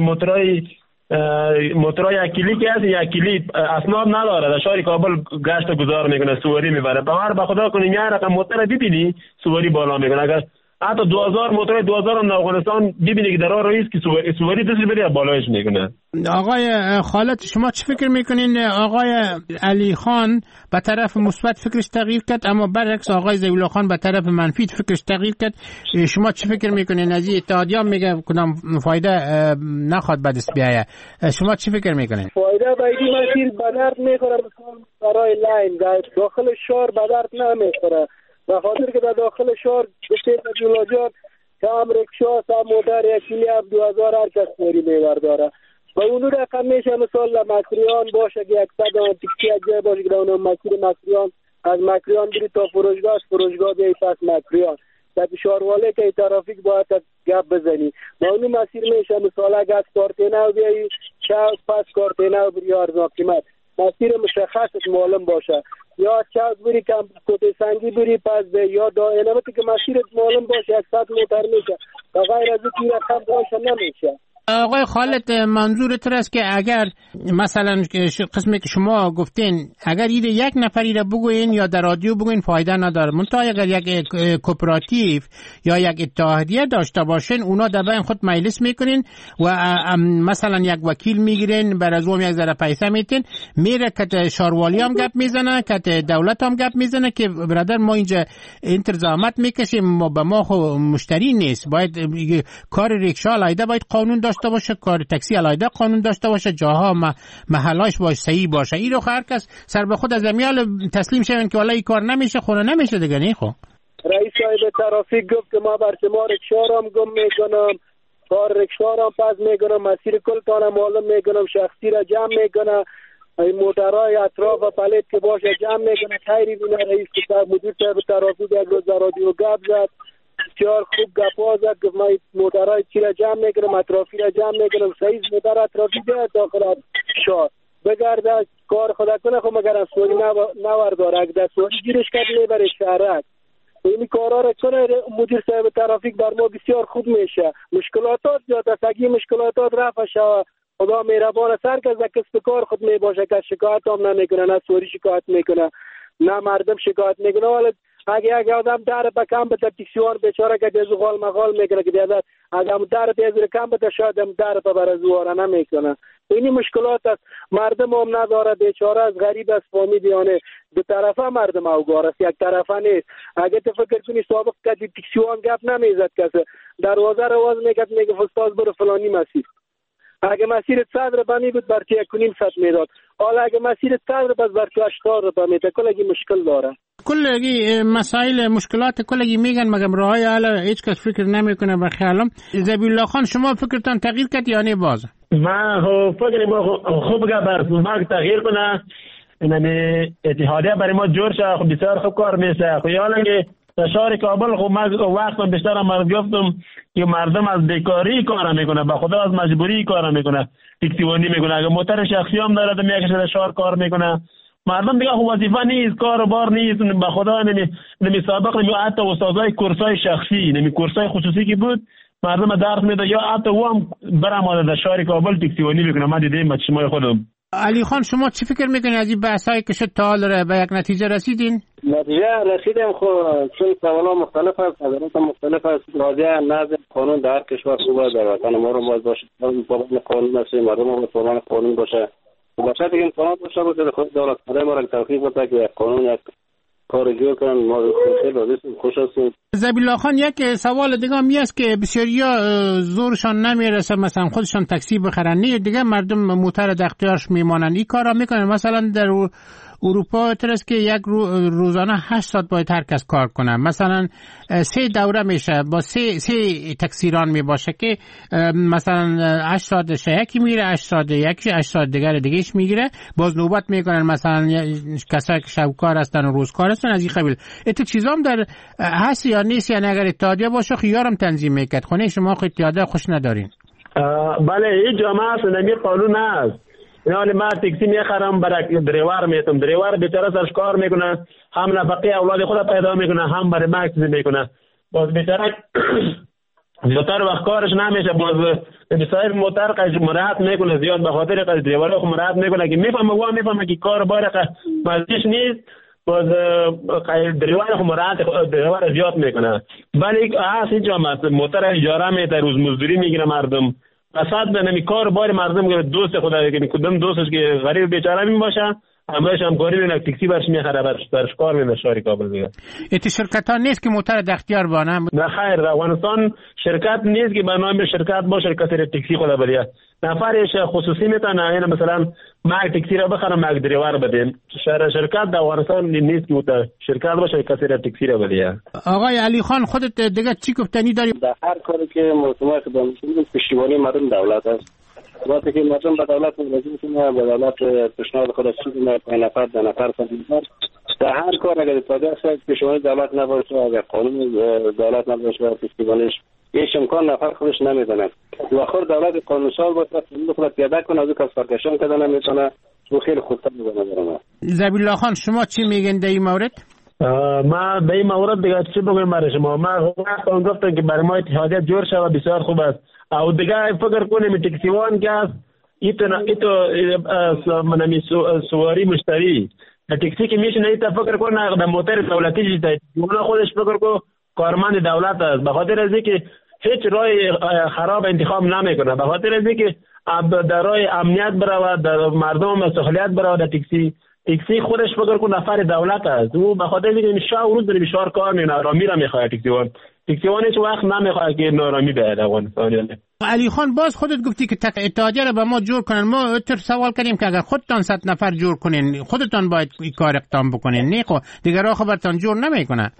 موتورای یک کلی که هست، یک کلی اسناد نداره، در شهر کابل گشت گذار میکنه، سواری میبره. باور به خدا کنین یه رقم موتور ببینی سواری بالا میکنه. اگر حتی 2000 موتور 2000 هم افغانستان ببینی که در راه است که سواری دست بری بالایش میکنه. آقای خالد شما چی فکر میکنین؟ آقای علی خان به طرف مثبت فکرش تغییر کرد، اما برعکس آقای ضیاء الله خان به طرف منفی فکرش تغییر کرد. شما چی فکر میکنین؟ از اتحادیه میگه کدام فایده نخواد به دست بیایه، شما چی فکر میکنین؟ فایده به این مسیر به درد میخوره، برای لاین در داخل شهر به درد نمیخوره، به خاطر که در داخل شهر گفته تکنولوژیات کام رکشا تا موتر یکیلی 2000 هر کس سواری میبرداره و اون رقم میشه. مثال مکریان باشه که 100 تکسی اجای باشه که اون مسیر مکریان از مکریان بری تا فروشگاه بیایی پس مکریان در شهرواله که ترافیک باید گپ بزنی و اون مسیر میشه. مثال اگه از کارتینو بیایی چاوز پس کارتینو بری ارزان قیمت، مسیر مشخصت معلوم باشه، یا چاوز بری کم کوته سنگی بری پس به یا دائنمتی که مسیرت معلوم باشه 100 موتر میشه و غیر از این رقم باشه نمیشه. آقای خالد منظورت است که اگر مثلا قسمی که شما گفتین اگر یک نفری را بگوین یا در رادیو بگوین فایده نداره، منتها اگر یک کوپراتیو یا یک اتحادیه داشته باشین اونا در بین خود مجلس میکنین و مثلا یک وکیل میگیرین بر از اون یک ذره پیسه میتین میره که شاروالی هم گپ میزنه که دولت هم گپ میزنه که برادر ما اینجا انتظامات میکشیم، ما به ما مشتری نیست، باید کار ریکشا علیده باید قانون داشته باشه، کار تاکسی علیده قانون داشته باشه، جاها محلاش باشه صحیح باشه. این رو هر کس سر به خود از امیال تسلیم شون که والا این کار نمیشه خونه نمیشه دیگه. نه خب رئیس صاحب ترافیک گفت که ما بر شما رکشا را گم میکنم، کار رکشا را پس میکنم، مسیر کل تانه معلوم میکنم، شخصی را جمع میکنم، این موترهای اطراف و پلیت که باشه جمع میکنه. خیری بینه رئیس مدیر صاحب ترافیک یک روز در رادیو گپ زد، بسیار خوب گپا زد، گفت من موترهای چی را جمع میکنم، اطرافی را جمع میکنم، سایز موتر اطرافی بیاد داخل شهر بگرده کار خدا کنه. خب مگر سواری نورداره، اگه در سواری گیرش کرد میبره شهرک این کارا را کنه. مدیر صاحب ترافیک بر ما بسیار خوب میشه. مشکلاتات زیاد است، اگه مشکلاتات رفع شود خدا مهربان، سر که از کسب کار خود میباشه که شکایت هم نمیکنه، نه سواری شکایت میکنه نه مردم شکایت میکنه. ولی اگه آدم در به کم بده تکسیوان بیچاره که دیزو غال مغال میکنه که دیگر اگه هم در بیزر کم بده شاید هم در به برزواره نمیکنه. اینی مشکلات است، مردم هم نداره، بیچاره از غریب از فامی دیانه دو طرفه مردم اوگار است، یک طرفه نیست. اگه تو فکر کنی سابق که تکسیوان گپ نمیزد کسی دروازه رواز میکرد میگه فستاز برو فلانی مسیر، اگه مسیر 100 روپیه بود بر 1.5 میداد، حالا اگه مسیر 100 روپیه بر 80 روپیه میده. کلگی مشکل داره، کلگی مسائل مشکلات کلگی میگن مگم راهی حالا هیچ کس فکر نمیکنه. به خیالم ضیاء الله خان شما فکرتان تغییر کرد یا نه؟ باز من فکر خوب بر ما تغییر کنه، یعنی اتحادیه برای ما جور شه، بسیار خوب کار میشه. خو یالا که در شهر کابل خب من وقت بیشتر مرد گفتم که مردم از بیکاری کار میکنه، به خدا از مجبوری کار میکنه، تکسیوانی میکنه. اگه موتر شخصی هم داره میگه در شهر کار میکنه، مردم دیگه خب وظیفه نیست، کار و بار نیست. به خدا نمی سابق نمی حتی استادای کورسای شخصی نمی کورسای خصوصی که بود مردم درس میده یا حتی او هم برام در شهر کابل تکسیوانی میکنه. من دیدم چشمای خودم. علی خان شما چی فکر میکنید از این بحثایی که شد تا حالا به یک نتیجه رسیدین؟ نتیجه رسیدیم. خب چون سوالا مختلف است، نظرات مختلف است، راجع نظم قانون در کشور خوبه، در وطن ما رو باید باشه پابند قانون است، مردم هم پابند قانون باشه. باشه دیگه قانون باشه خود دولت ما را توفیق بده که قانون یک کار جور کنن. ما خیلی راضی خوش هستیم. زبیلا خان، یک سوال دیگه هم است که بسیاریا زورشان نمیرسه مثلا خودشان تاکسی بخرن، نه دیگه مردم موتر در اختیارش میمانن، این کارا میکنن. مثلا در اروپا است که یک روزانه 8 ساعت باید هر کس کار کنه. مثلا 3 دوره میشه با 3 تاکسیران میباشه که مثلا 8 ساعت یکی میره، 8 ساعت یکی، 8 ساعت دیگهش میگیره، باز نوبت میکنن مثلا کسایی که شب کار هستن و روز کار هستن از این قبیل. ایت چیزام در هست یا نیست؟ یعنی اگر اتحادیه باشه خیارم تنظیم میکرد، خونه شما خود اتحادیه خوش ندارین؟ بله این جامعه سنمی قانون است. یعنی ما تاکسی میخرم برای دریور میتم، دریور بیچاره سرش کار میکنه، هم نفقه اولاد خود پیدا میکنه، هم برای ما چیزی میکنه. باز بیچاره زیادتر وقت کارش نمیشه، باز صاحب موتر قش مراحت میکنه زیاد، به خاطر قش دریور خو مراحت میکنه که میفهمه که کار باره مزدش نیست، باز دریور خو مراحت دریور زیاد میکنه. ولی اصلا جامعه موتر اجاره میده، روز مزدوری میگیره مردم. اساد نمی کار بار مردم که دوست خدا که کدوم دوستش که غریب بیچاره می باشه، همراهش همکاری میکنه، تاکسی برش میخره، برش کار میکنه شهر کابل دیگه. ایت شرکت ها نیست که موتر در اختیار بانه؟ نه خیر، افغانستان شرکت نیست که به نام شرکت باشه کسی تاکسی خدا بده. نفرش خصوصی میتونه، یعنی مثلا ما تاکسی را بخرم ما دریور بدیم. شرکت در افغانستان نیست که شرکت باشه کسی تاکسی را بده. آقای علی خان خودت دیگه چی گفتنی داری؟ در هر کاری که مطمئن خودم پشتیبانی مردم دولت است. وقتی که مردم به دولت مراجعه کنه، به دولت پیشنهاد خود چیزی 5 نفر 10 نفر در هر کار اگر اتحادیه است پیشنهاد دولت نباشه، اگر قانون دولت نباشه پشتیبانیش هیچ امکان نفر خودش نمیدونه. و آخر دولت قانونساز باشه، قانون خود پیاده کنه، از کس سرکشان کردن نمیتونه، تو خیلی خوبتر می‌بینه. زبیلا خان شما چی میگین در این مورد؟ ما به این مورد دیگه چی بگویم برای شما؟ ما گفتم که برای ما اتحادیه جور شود بسیار خوب است. او دیگه فکر کنیم تاکسیوان که است ایتو منمی سواری مشتری تاکسی که میشه ایتا فکر کنه در موتر دولتی جیده، اونا خودش فکر کنه کارمند دولت است، به خاطر از اینکه هیچ راه خراب انتخاب نمیکنه، به خاطر از اینکه در راه امنیت برود، در مردم مسئولیت برود. تاکسی خودش فکر کنه نفر دولت است، او به خاطر اینکه شاه روز داره بیشتر کار میکنه، آرامی را میخواد. تاکسیوان هیچ وقت نمیخواد که نارامی به افغانستان. علی خان باز خودت گفتی که اتحادیه را به ما جور کنن. ما تر سوال کردیم که اگر خودتان 100 نفر جور کنین خودتان باید این کار اقدام بکنین، نه خب دیگر را خبرتان جور نمیکنه.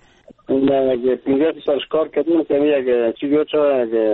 نه اگه 15 سالش کار کردیم که اگه چی بیاد چه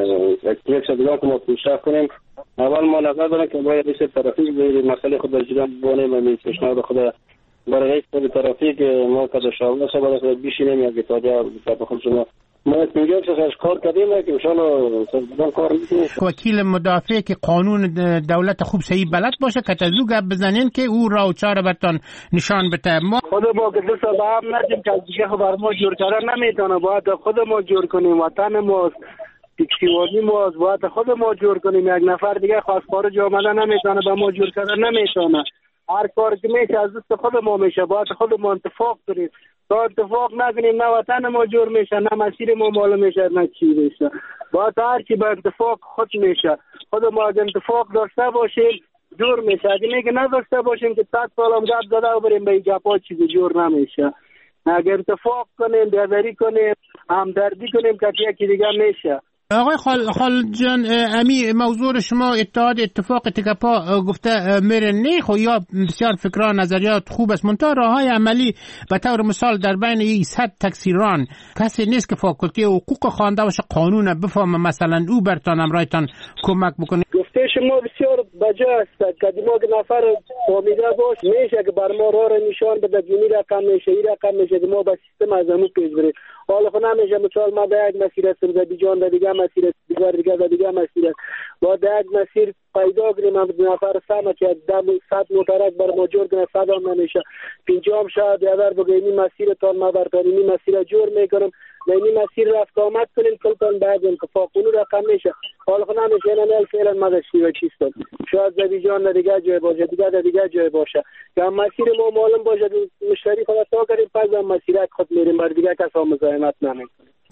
اگه یک دیگه که ما پیشرفت کنیم، اول ما نظر دارم که باید رئیس ترافیک مسئله خود در جریان ببینیم و پیشنهاد خود برای رئیس ترافیک ما که شامل شود بشینیم اگه اتحادیه به خود شما ما میگم که کار کردیم که ان شاء الله سازمان کار میکنیم. وکیل مدافع که قانون دولت خوب صحیح بلد باشه که تزو گپ بزنین که او راه و چاره برتون نشان بده. ما خود ما که دست به هم ندیم که دیگه خبر ما جور کردن نمیتونه، باید خود ما جور کنیم، وطن ماست، تاکسیوانی ماست، باید خود ما جور کنیم. یک نفر دیگه خواستگار آمده نمیتونه به ما جور کردن نمیتونه. هر کار که میشه از دست خود ما میشه، باید خود ما اتفاق کنیم. تا اتفاق نکنیم نه وطن ما جور میشه، نه مسیر ما معلوم میشه، نه چی میشه. باید هر کی به اتفاق خود میشه. خود ما اگه اتفاق داشته باشیم جور میشه، اگه میگه نداشته باشیم که 100 سال هم گپ زده و بریم به این گپا چیزی جور نمیشه. اگر اتفاق کنیم، بیادری کنیم، همدردی کنیم که یکی دیگه میشه. آقای خال جان، امی موضوع شما اتفاق تکپا گفته میره نه خو یا بسیار فکران نظریات خوب است، منتها راههای عملی به طور مثال در بین 100 تاکسیران کسی نیست که فاکولته حقوق خوانده باشه قانون بفهمه مثلا او برتان امرایتان کمک بکنه. گفته شما بسیار بجا است که ما که نفر فهمیده باش میشه که بر ما راه نشان بده، جنی رقم میشه، این رقم میشه که ما با سیستم از همون پیش بریم. حالا خب نمیشه مثال ما به یک مسیر هستم زبیجان در دیگه مسیر دیگر در دیگه مسیر با در یک مسیر پیدا کنیم هم نفر سمه که 100 موترک بر ما جور کنه 100 هم نمیشه 50 هم شاید یادر بگه این مسیر تان ما برتان این مسیر جور میکنم و این مسیر رفت آمد کنیم کلتان بعد انتفاق اونو رقم میشه. حالا خب نمیشه این امیل فعلا مدشتی و چیستم شاید زبیجان در دیگه جای باشه، دیگه در دیگه جای باشه که هم مسیر ما معلوم باشه مشتری خدا تا کریم پس هم مسیرک خود میریم بر دیگه کس هم مزاحمت نمیکنیم.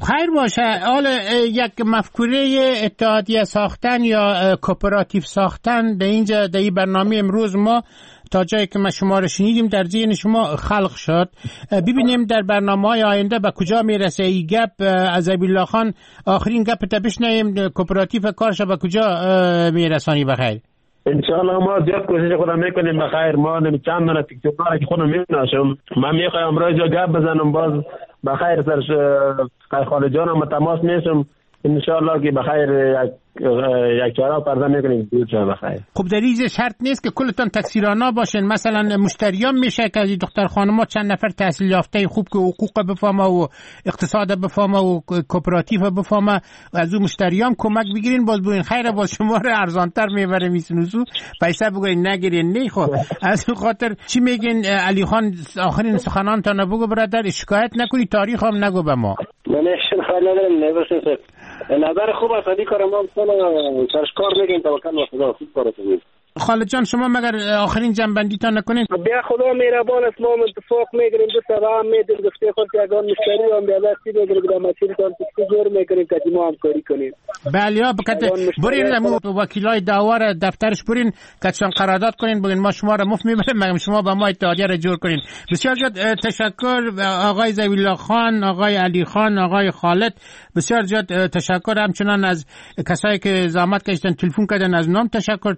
خیر باشه. حالا یک مفکوره اتحادیه ساختن یا کوپراتیو ساختن در اینجا در این برنامه امروز ما تا جایی که ما شما رو شنیدیم در ذهن شما خلق شد. ببینیم در برنامه‌های آینده به کجا میرسه این گپ. از ابی‌الله خان آخرین گپ تا بشنویم، کوپراتیو کارش به کجا میرسانی بخیر؟ انشاءالله ما زیاد کوشش خودم میکنیم بخیر. ما چند دونه تیکتوک‌ها که خودم میشناسم، من میخوایم امروز گپ بزنم باز بخیر سرش خالد جانم تماس میشم انشاءالله که بخیر یک چهار پرده میکنیم بخیر. خب در این شرط نیست که کلتان تکثیرانا باشین، مثلا مشتریان میشه که از دختر خانما چند نفر تحصیل یافته خوب که حقوق بفهمه و اقتصاد بفهمه و کوپراتیو بفهمه از اون مشتریان کمک بگیرین باز بوین خیره باز شما رو ارزانتر میبره میسنوسو پیسه بگوین نگیرین. نه خب از اون خاطر چی میگین علی خان آخرین سخنان تا نبگو برادر شکایت نکنی تاریخ هم نگو به ما. من خیلی ندارم نبرسه نظر خوب است ادی کار ما سرش کار میگیم توکل به خدا خوب کار کنیم. خالد جان شما مگر آخرین جنبندی تا نکنین؟ بیا خدا مهربان است ما اتفاق میگیریم دو سبا میدیم گفته خود که اگر مشتری هم بیاد چی میگیریم در مسیر تان تو جور میگیریم که ما همکاری کنیم. بله بکت برین وکیلای داور دفترش برین کچان قرارداد کنین بگین ما شما را مفت میبریم مگه شما با ما اتحادیه را جور کنین. بسیار زیاد تشکر آقای ذوی‌الله خان، آقای علی خان، آقای خالد، بسیار زیاد تشکر. همچنان از کسایی که زحمت کشیدن تلفن کردن از نام تشکر.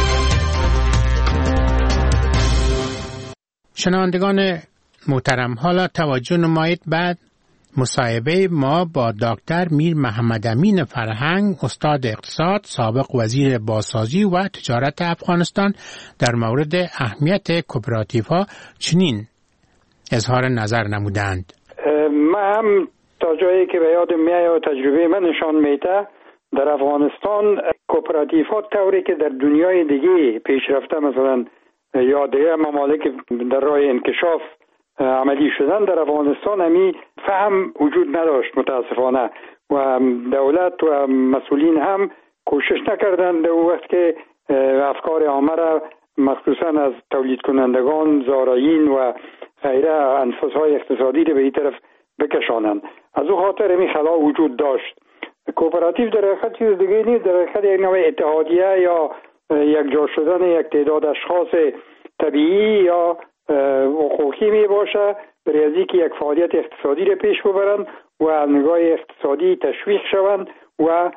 شنوندگان محترم، حالا توجه نمایید بعد مصاحبه ما با دکتر میر محمد امین فرهنگ، استاد اقتصاد، سابق وزیر بازسازی و تجارت افغانستان، در مورد اهمیت کوپراتیوها چنین اظهار نظر نمودند. من هم تا جایی که به یاد میاد و تجربه من نشان میده در افغانستان کوپراتیوها طوری که در دنیای دیگه پیشرفته مثلا یا دیگه ممالک در راه انکشاف عملی شدن در افغانستان همی فهم وجود نداشت متاسفانه و دولت و مسئولین هم کوشش نکردند در وقت که افکار عامه را مخصوصا از تولید کنندگان، زارعین و غیره انفسهای اقتصادی را به این طرف بکشانند. از او خاطر همی خلا وجود داشت. کوپراتیو در حقیقت چیز دیگه نیست، در حقیقت یک نوع اتحادیه یا یک جا شدن یک تعداد اشخاص طبیعی یا حقوقی می باشه برای از اینکه یک فعالیت اقتصادی را پیش ببرند و از نگاه اقتصادی تشویق شوند و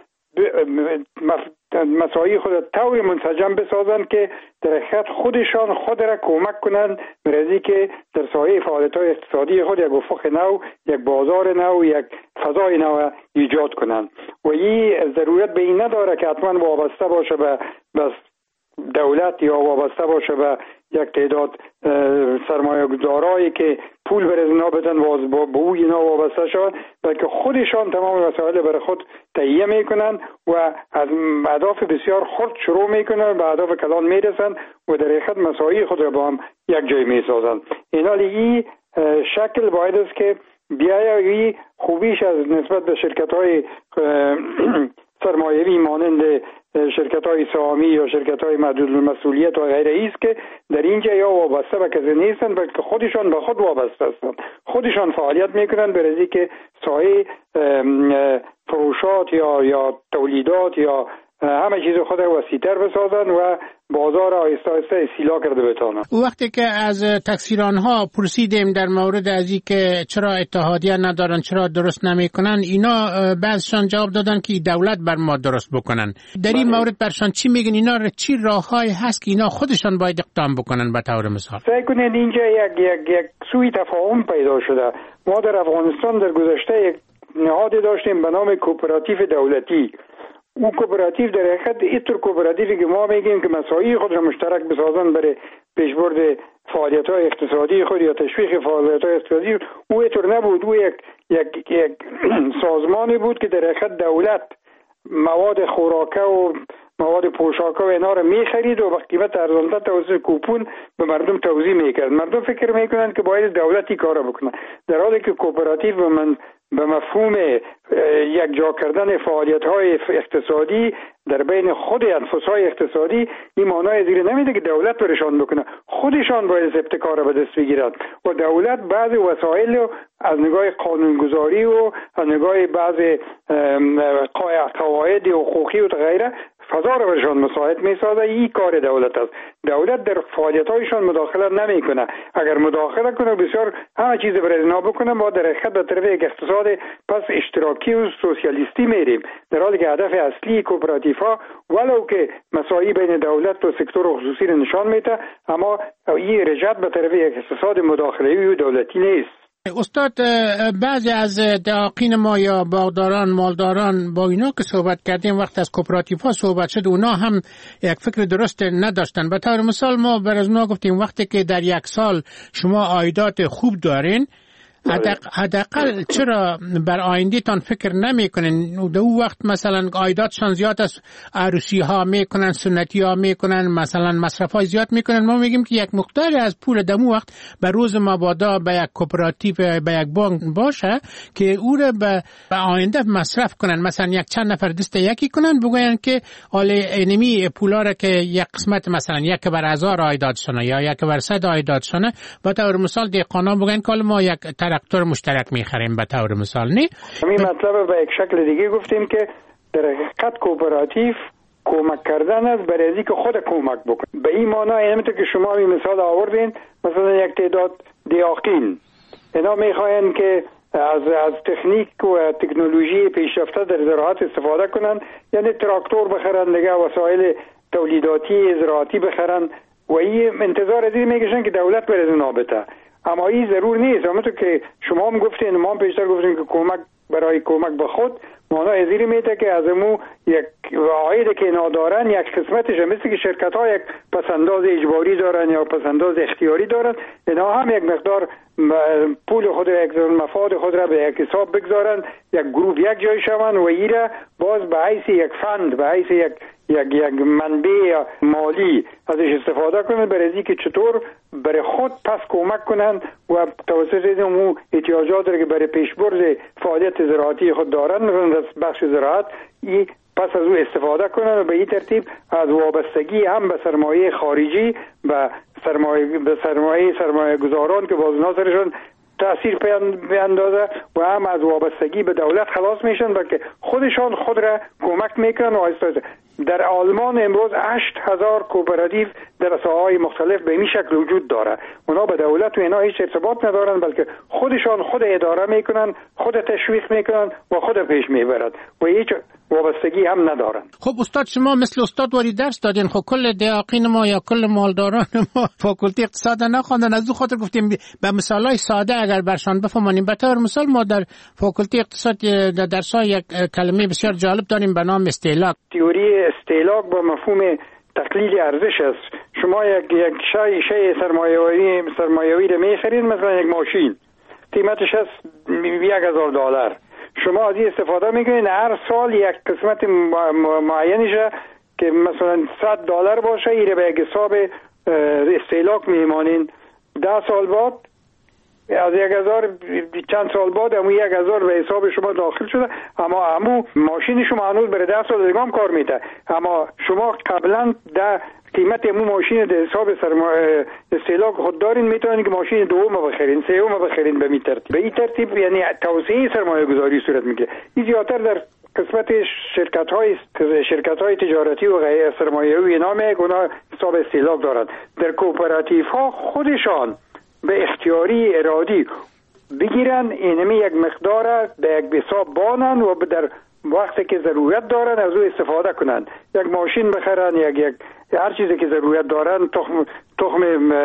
مساعی خود طور منسجم بسازند که در حقیقت خودشان خود را کمک کنند برای از اینکه در سایه فعالیت‌های اقتصادی خود یک افق نو، یک بازار نو، یک فضای نو ایجاد کنند و این ضرورت به این نداره که حتما وابسته باشه به دولت یا وابسته باشه به یک تعداد سرمایه‌گذارایی که پول بر اینا بدن و با او اینا وابسته شون، بلکه خودشان تمام وسایل برای خود تهیه میکنن و از اهداف بسیار خرد شروع میکنن به اهداف کلان میرسن و در حقیقت مساعی خود را با هم یک جای میسازن. این شکل باید است که بیایی خوبیش از نسبت به شرکت‌های سرمایه‌ای مانند شرکت‌های سهامی یا شرکت‌های محدود المسئولیت و غیره ایست که در اینجا یا وابسته به کسی نیستند بلکه خودشان به خود وابسته هستند، خودشان فعالیت میکنند برای اینکه سایه فروشات یا تولیدات یا همه چیز خود وسیع‌تر بسازن و بازار آهسته آهسته اصلاح کرده بتوانند. وقتی که از تکثیرانها پرسیدیم در مورد از اینکه چرا اتحادیه ندارن، چرا درست نمیکنن، اینا بعضشان جواب دادن که دولت بر ما درست بکنن. در این مورد برشان چی میگن؟ اینا چی راههایی هست که اینا خودشان باید اقدام بکنن؟ به طور مثال فکر کنید اینجا یک سوء تفاهم پیدا شده. ما در افغانستان در گذشته یک نهاد داشتیم به نام کوپراتیو دولتی. او کوپراتیو در حقیقت اینطور کوپراتیوی که ما میگیم که مساعی خود را مشترک بسازن برای پیشبرد فعالیت‌های اقتصادی خود یا تشویق فعالیت‌های اقتصادی، او اینطور نبود. او یک سازمانی بود که در حقیقت دولت مواد خوراکه و مواد پوشاکه و اینا را می‌خرید و با قیمت ارزان‌تر توسط کوپون به مردم توزیع می‌کرد. مردم فکر می‌کنند که باید دولتی کارا بکنه، در حالی که کوپراتیو به مفهوم یک جا کردن فعالیت‌های اقتصادی در بین خود انفس‌های اقتصادی، این معنای زیر نمیده که دولت برشان بکنه، خودشان باید ابتکار را به دست بگیرند و دولت بعضی وسایل از نگاه قانونگذاری و از نگاه بعضی قواعد حقوقی و غیره فضا را برشان مساعد می‌سازه. این کار دولت است. دولت در فعالیت‌هایشان مداخله نمی‌کنه. اگر مداخله کنه بسیار همه چیز برای اینا بکنه، ما در حقیقت به طرف یک اقتصاد پس اشتراکی و سوسیالیستی میریم، در حالی که هدف اصلی کوپراتیف‌ها ولو که مساوی بین دولت و سکتور خصوصی را نشان میده، اما این رجعت به طرف یک اقتصاد مداخله‌ای و دولتی نیست. استاد، بعضی از دهاقین ما یا باغداران، مالداران با اینا که صحبت کردیم وقت از کوپراتیف ها صحبت شد، اونا هم یک فکر درست نداشتن. به طور مثال ما بر از اونا گفتیم وقتی که در یک سال شما عایدات خوب دارین، حداقل چرا بر آینده تان فکر نمی کنین؟ در اون وقت مثلا عایداتشان زیاد است، عروسی ها میکنن، سنتی ها میکنن، مثلا مصرف های زیاد میکنن. ما میگیم که یک مقداری از پول دمو وقت به روز مبادا به یک کوپراتیو، به یک بانک باشه که او را به آینده مصرف کنن. مثلا یک چند نفر دست یکی کنن، بگوین که حال انمی پولا را که یک قسمت مثلا 1/1000 عایدات شونه یا 1/100 عایدات شونه، به طور مثال دهقانا بگن که ما یک تراکتور مشترک میخریم به طور مثال. نه همین مطلب به یک شکل دیگه گفتیم که در حقیقت کوپراتیو کمک کردن است برای اینکه خود کمک بکنه. به این معنی اینطور که شما این مثال آوردین، مثلا یک تعداد دهقان اینا میخواین که از تکنیک و تکنولوژی پیشرفته در زراعت استفاده کنن، یعنی تراکتور بخرن، دیگه وسایل تولیداتی زراعتی بخرن و این انتظار از این میکشن که دولت بر از اونا بده. اما این ضرور نیست. همونطور که شما هم گفتین، ما هم پیشتر گفتیم که کمک برای کمک به خود مانا ازیری میده که از امو یک عایدی که اینا دارن یک قسمتش مثل که شرکت ها یک پسنداز اجباری دارن یا پسنداز اختیاری دارن، اینا هم یک مقدار پول خود یک مفاد خود را به یک حساب بگذارن، یک گروه یک جای شون و ایره باز به حیث یک فند، به حیث یک منبع مالی ازش استفاده کنن، برای که چطور برای خود پس کمک کنن و توسط اون احتیاجات که برای پیشبرد فعالیت زراعتی خود دارن، مثلا بخش زراعت، پس از او استفاده کنن و به این ترتیب از وابستگی هم به سرمایه خارجی به سرمایه گذاران که باز ناظرشون تأثیر بیندازه و هم از وابستگی به دولت خلاص میشن و که خودشان خود را کمک میکنن. و در آلمان امروز 8000 کوپراتیو در ساحه‌های مختلف به این شکل وجود داره. اونا به دولت و اینا هیچ ارتباط ندارن، بلکه خودشان خود اداره میکنن، خود تشویق میکنن و خود پیش میبرن و هیچ وابستگی هم ندارن. خب استاد، شما مثل استاد واری درس دادین، خب کل دهاقین ما یا کل مالداران ما فاکولته اقتصاد نخواندن، از اون خاطر گفتیم به مثالای ساده اگر برشان بفهمونیم. به طور مثال ما در فاکولته اقتصاد در درس‌ها یک کلمه بسیار جالب داریم به نام استهلاک. تئوری استهلاک با مفهوم تقلیل ارزش است. شما یک شی سرمایه‌ای رو می‌خرید، مثلا یک ماشین قیمتش است $1000. شما از این استفاده میکنین، هر سال یک قسمت معینیشه که مثلا $100 باشه، ایره به یک حساب استهلاک میمانین. 10 سال بعد از 1000 چند سال بعد همون 1000 به حساب شما داخل شده، اما همون ماشین شما هنوز برای 10 سال دیگه هم کار میده، اما شما قبلا قیمت همون ماشین در حساب استهلاک خود دارین، میتونین که ماشین دوم بخرین، سوم بخرین. به این ترتیب یعنی توسعه سرمایه گذاری صورت میگیره. این زیادتر در قسمت شرکت های تجارتی و غیر سرمایه‌ای نامه اونا حساب استهلاک دارن. در کوپراتیف ها خودشان به اختیاری ارادی بگیرن، اینمی یک مقدار به یک حساب بانن و در وقتی که ضرورت دارن از او استفاده کنن. یک ماشین بخرن، یک هر چیزی که ضرورت دارن، تخم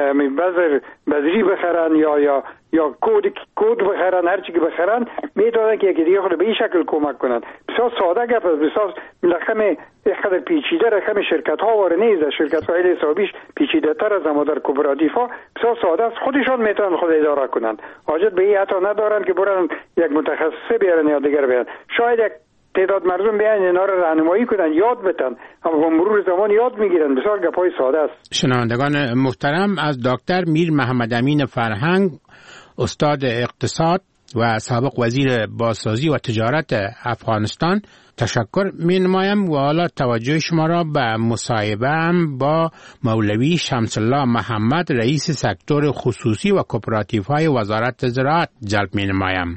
بذری بخرن یا کود بخرن، هر چی که بخرن میتونن که یکی دیگه خود به این شکل کمک کنن. بسیار ساده گپ است، بسیار رقم اینقدر پیچیده رقم شرکت ها واره نیست. شرکت های حسابیش پیچیده تر از اما در کوپراتیف ها بسیار ساده است، خودشان میتونن خود اداره کنن، حاجت به این حتی ندارن که برن یک متخصص بیارن یا دیگر بیارن. شاید یک تعداد مردم بیان اینا رو راهنمایی کنن، یاد بدن، اما با مرور زمان یاد میگیرن. بسیار گپای ساده است. شنوندگان محترم، از دکتر میر محمد امین فرهنگ، استاد اقتصاد و سابق وزیر بازسازی و تجارت افغانستان تشکر می نمایم و حالا توجه شما را به مصاحبه با مولوی شمس الله محمد رئیس سکتور خصوصی و کوپراتیو های وزارت زراعت جلب می نمایم.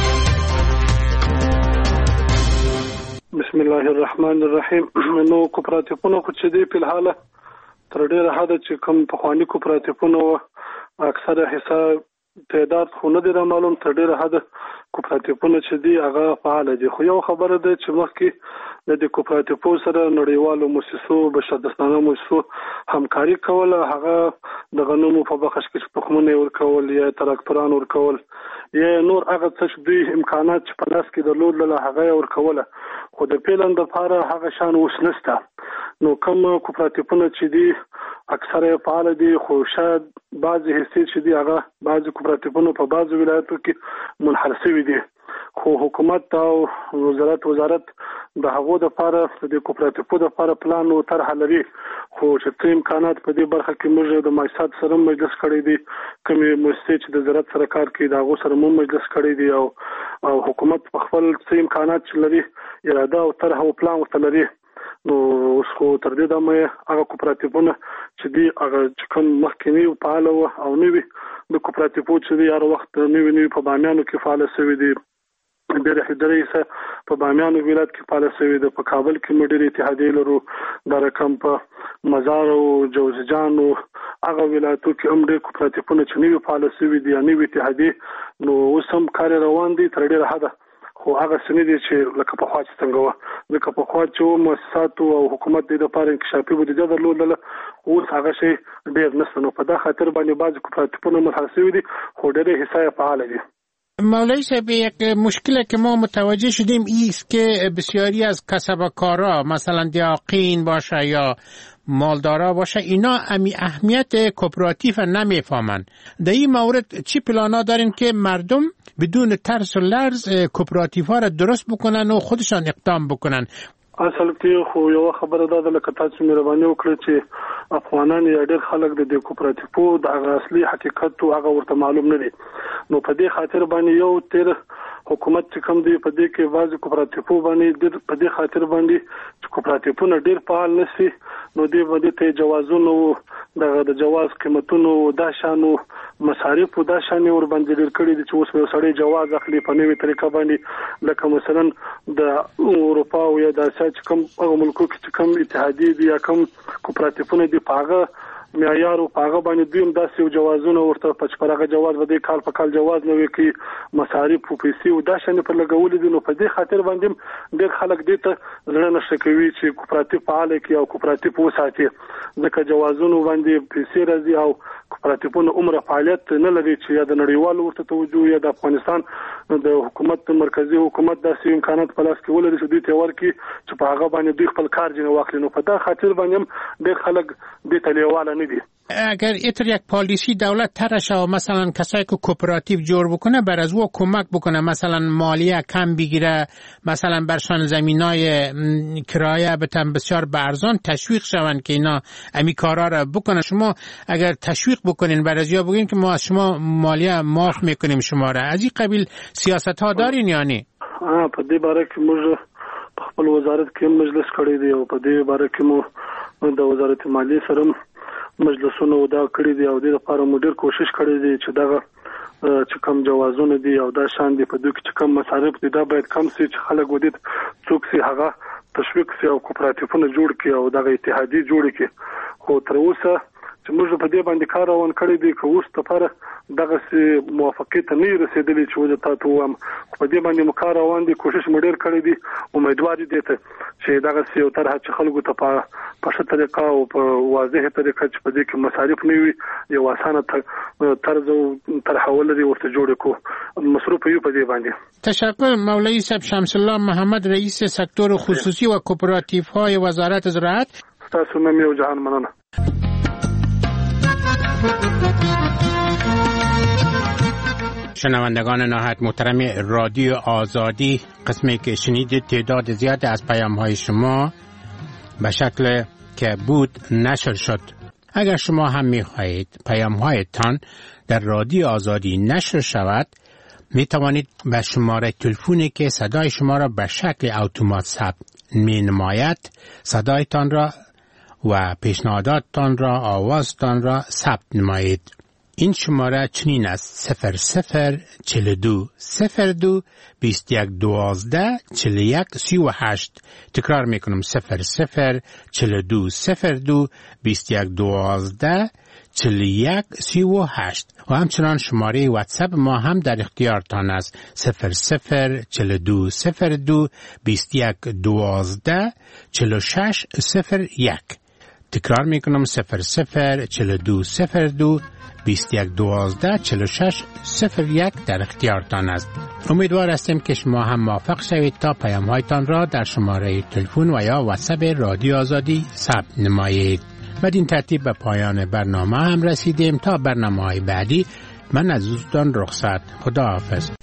بسم الله الرحمن الرحیم. نو کوپراتیوونه خو چې دی په حاله تر ډیره حد چې کوم پخوانی کوپراتیوونه اکثره حصہ تعداد خو نه دی معلوم، تر ډیره حد کوپراتیوونه چې دی هغه فعال دي. خو یو خبره ده چې مخکې د کوپراتیو سره نړیوالو مؤسسو بشردوستانه مؤسسو همکاري کوله، هغه د غنمو په بخش کې تخمونه ورکول یا تراکتوران ورکول یا نور هغه څه دوی امکانات چې په لاس کې درلودل هغه ورکوله، خو د پیلن د لپاره هغه شان اوس نشته. نو کوم کوپراتیوونه چې دی اکثره فعال دي، خو شاید بعضی حصے چې دی هغه بعضی کوپراتیوونه په بعضو ولایتو کې منحل شوي دي، خو حکومت او وزارت د هغو د لپاره د کوپراتیوو د لپاره پلان او طرح لري، خو چې څه امکانات په دې برخه کې موږ د مؤسسات سره مجلس کړی دی، کومې مؤسسې چې د زراعت سره کار کوي د هغو سره مو مجلس کړی دی او حکومت په خپل څه امکانات لري اراده او طرح او پلان ورته لري. نو اوس خو تر دې دمه هغه کوپراتیوونه چې دی هغه چې کوم مخکنی فعال او نوی د کوپراتیوو چې دی هر وخت نوی په بامیانو کې فعال شوی دی، ډېر حدریسه په بامیانو ولایت کې فعال شوی دی، په کابل کې مډیر اتحادیه لرو، د رقم په مزار او جوزجان او هغه ولایتو کې هم ډېر کوپراتیوونه چې نوی فعال شوی دی، نوی اتحادیه نو اوس هم کار روان دي تر ډېره حد. خو هغه سنې دي چې لکه په خوا چې څنګه وه، لکه په خوا چې مؤسسات او حکومت د لپاره انکشافي بودیجه درلودله، اوس هغه شی ډېر نشته. نو په دا خاطر باندې بعضې کوپراتیوونه منحل شوي دي، خو ډېرې حصه یې فعاله دي. مولوی صاحب، یک مشکلی که ما متوجه شدیم ایست که بسیاری از کسبکارا مثلا دیاقین باشه یا مالدارا باشه اینا اهمیت کوپراتیو نمیفهمن. در این مورد چی پلانا دارین که مردم بدون ترس و لرز کوپراتیوها را درست بکنن و خودشان اقدام بکنن؟ اصل کې خو یو خبره ده لکه تاسو مهرباني وکړئ چې افغانان یا ډېر خلک د کوپراتیوو د اصلي حقیقت او هغه ورته معلوم نه دي. نو په دې خاطر باندې یو تیر حکومت چې کوم دی په دې کې واځي کوپراتیوو باندې په دې خاطر باندې چې کوپراتیوونه ډېر فعال نشي، نو دې باندې ته جوازونه د جواز قیمتونو دا شانو مصارف دا شانې ور باندې ډېر کړي دي چې اوس یو سړی جواز اخلي په نوې طریقه باندې، لکه مثلا د اروپا او یا د چې کوم هغه ملکو کې چې کوم اتحادیه دي یا کوم کوپراتیوونه دي په هغه معیار او په هغه باندې دوی هم داسې یو جوازونه ورته په هغه جواز باندې کال په کال جواز نه وي کې مصارف او پیسې او دا شانې پر لګولې دي. نو په دې خاطر باندې ډېر خلک دې ته زړه نشته کوي چې کوپراتیو فعال کړي او کوپراتیو وساتي، ځکه جوازونه باندې پیسې راځي او کوپراتیوونه عمر فعالیت نه لري چې یا د نړیوالو ورته توجه یا د افغانستان د حکومت مرکزی حکومت داسې امکانات په لاس کې ولري چې دوی ته ورکړي چې په هغه باندې دوی خپل کار جن واخلي. نو په دا خاطر باندې ډېر خلک دې ته لیواله نه دي. اگر ایتر یک پالیسی دولت طرح و مثلا کسایی که کوپراتیو جور بکنه بر از او کمک بکنه، مثلا مالیه کم بگیره، مثلا برشان زمینای کرایه بتن بسیار برزان تشویق شون که اینا امی کارا را بکنه. شما اگر تشویق بکنین بر از یا بگین که ما از شما مالیه معاف میکنیم شما را، از این قبیل سیاست ها دارین یا نه؟ په دې باره کې موږ په خپل وزارت کې مجلس کړی دی او په دې باره کې مو د وزارت مالیې سره مجلسونه ودا کړی دی او د لپاره مدیر کوشش کړی دی چې دغه چې کوم جوازونه دي او دا شان دي په دوی کې چې کوم مصارف دي دا باید کم شي چې خلک ودی څوک سي هغه تشویق سي او کوپراتیوونه جوړ کړي او دغه اتحادیه جوړ کړي. خو تر اوسه چې موږ په دې باندې کار روان کړی دی که اوس لپاره دغه موافقت نه رسیدلی چې وځه تاسو هم په دې باندې کار روان دي، کوشش مډیر کړی دی، امیدوار دي ته چې دغه یو طرح چې خلکو ته په ښه طریقه او په واضح طریقه چې په دې کې مصارف نه وي یو اسانه طرز او طرح ولري ورته جوړ کو مصروف یو په دې باندې. تشکر مولوی صاحب شمس الله محمد رئیس سکتور خصوصی و کوپراتیو های وزارت زراعت. تاسو هم یو جهان مننه. شنوندگان نهایت محترم رادیو آزادی، قسمی که شنیدید تعداد زیاد از پیام‌های شما به شکل که بود نشر شد. اگر شما هم می‌خواهید پیام‌هایتان در رادیو آزادی نشر شود، می توانید به شماره تلفنی که صدای شما را به شکل اتومات ثبت می نماید صدایتان را و پیشنهاداتتان را آوازتان را ثبت نمایید. این شماره چنین است: 0042 02 21 12 41 38. تکرار میکنم: 0042 02 21 12 41 38. و همچنان شماره واتساپ ما هم در اختیارتان است: 0042 02 21 12 46 01. تکرار میکنم: 0042 02 21 12 46 01 در اختیارتان است. امیدوار هستیم که شما هم موفق شوید تا پیام‌هایتان را در شماره تلفن و یا واتساپ رادیو آزادی ثبت نمایید. بدین ترتیب به پایان برنامه هم رسیدیم. تا برنامه‌های بعدی من از دوستان رخصت. خداحافظ.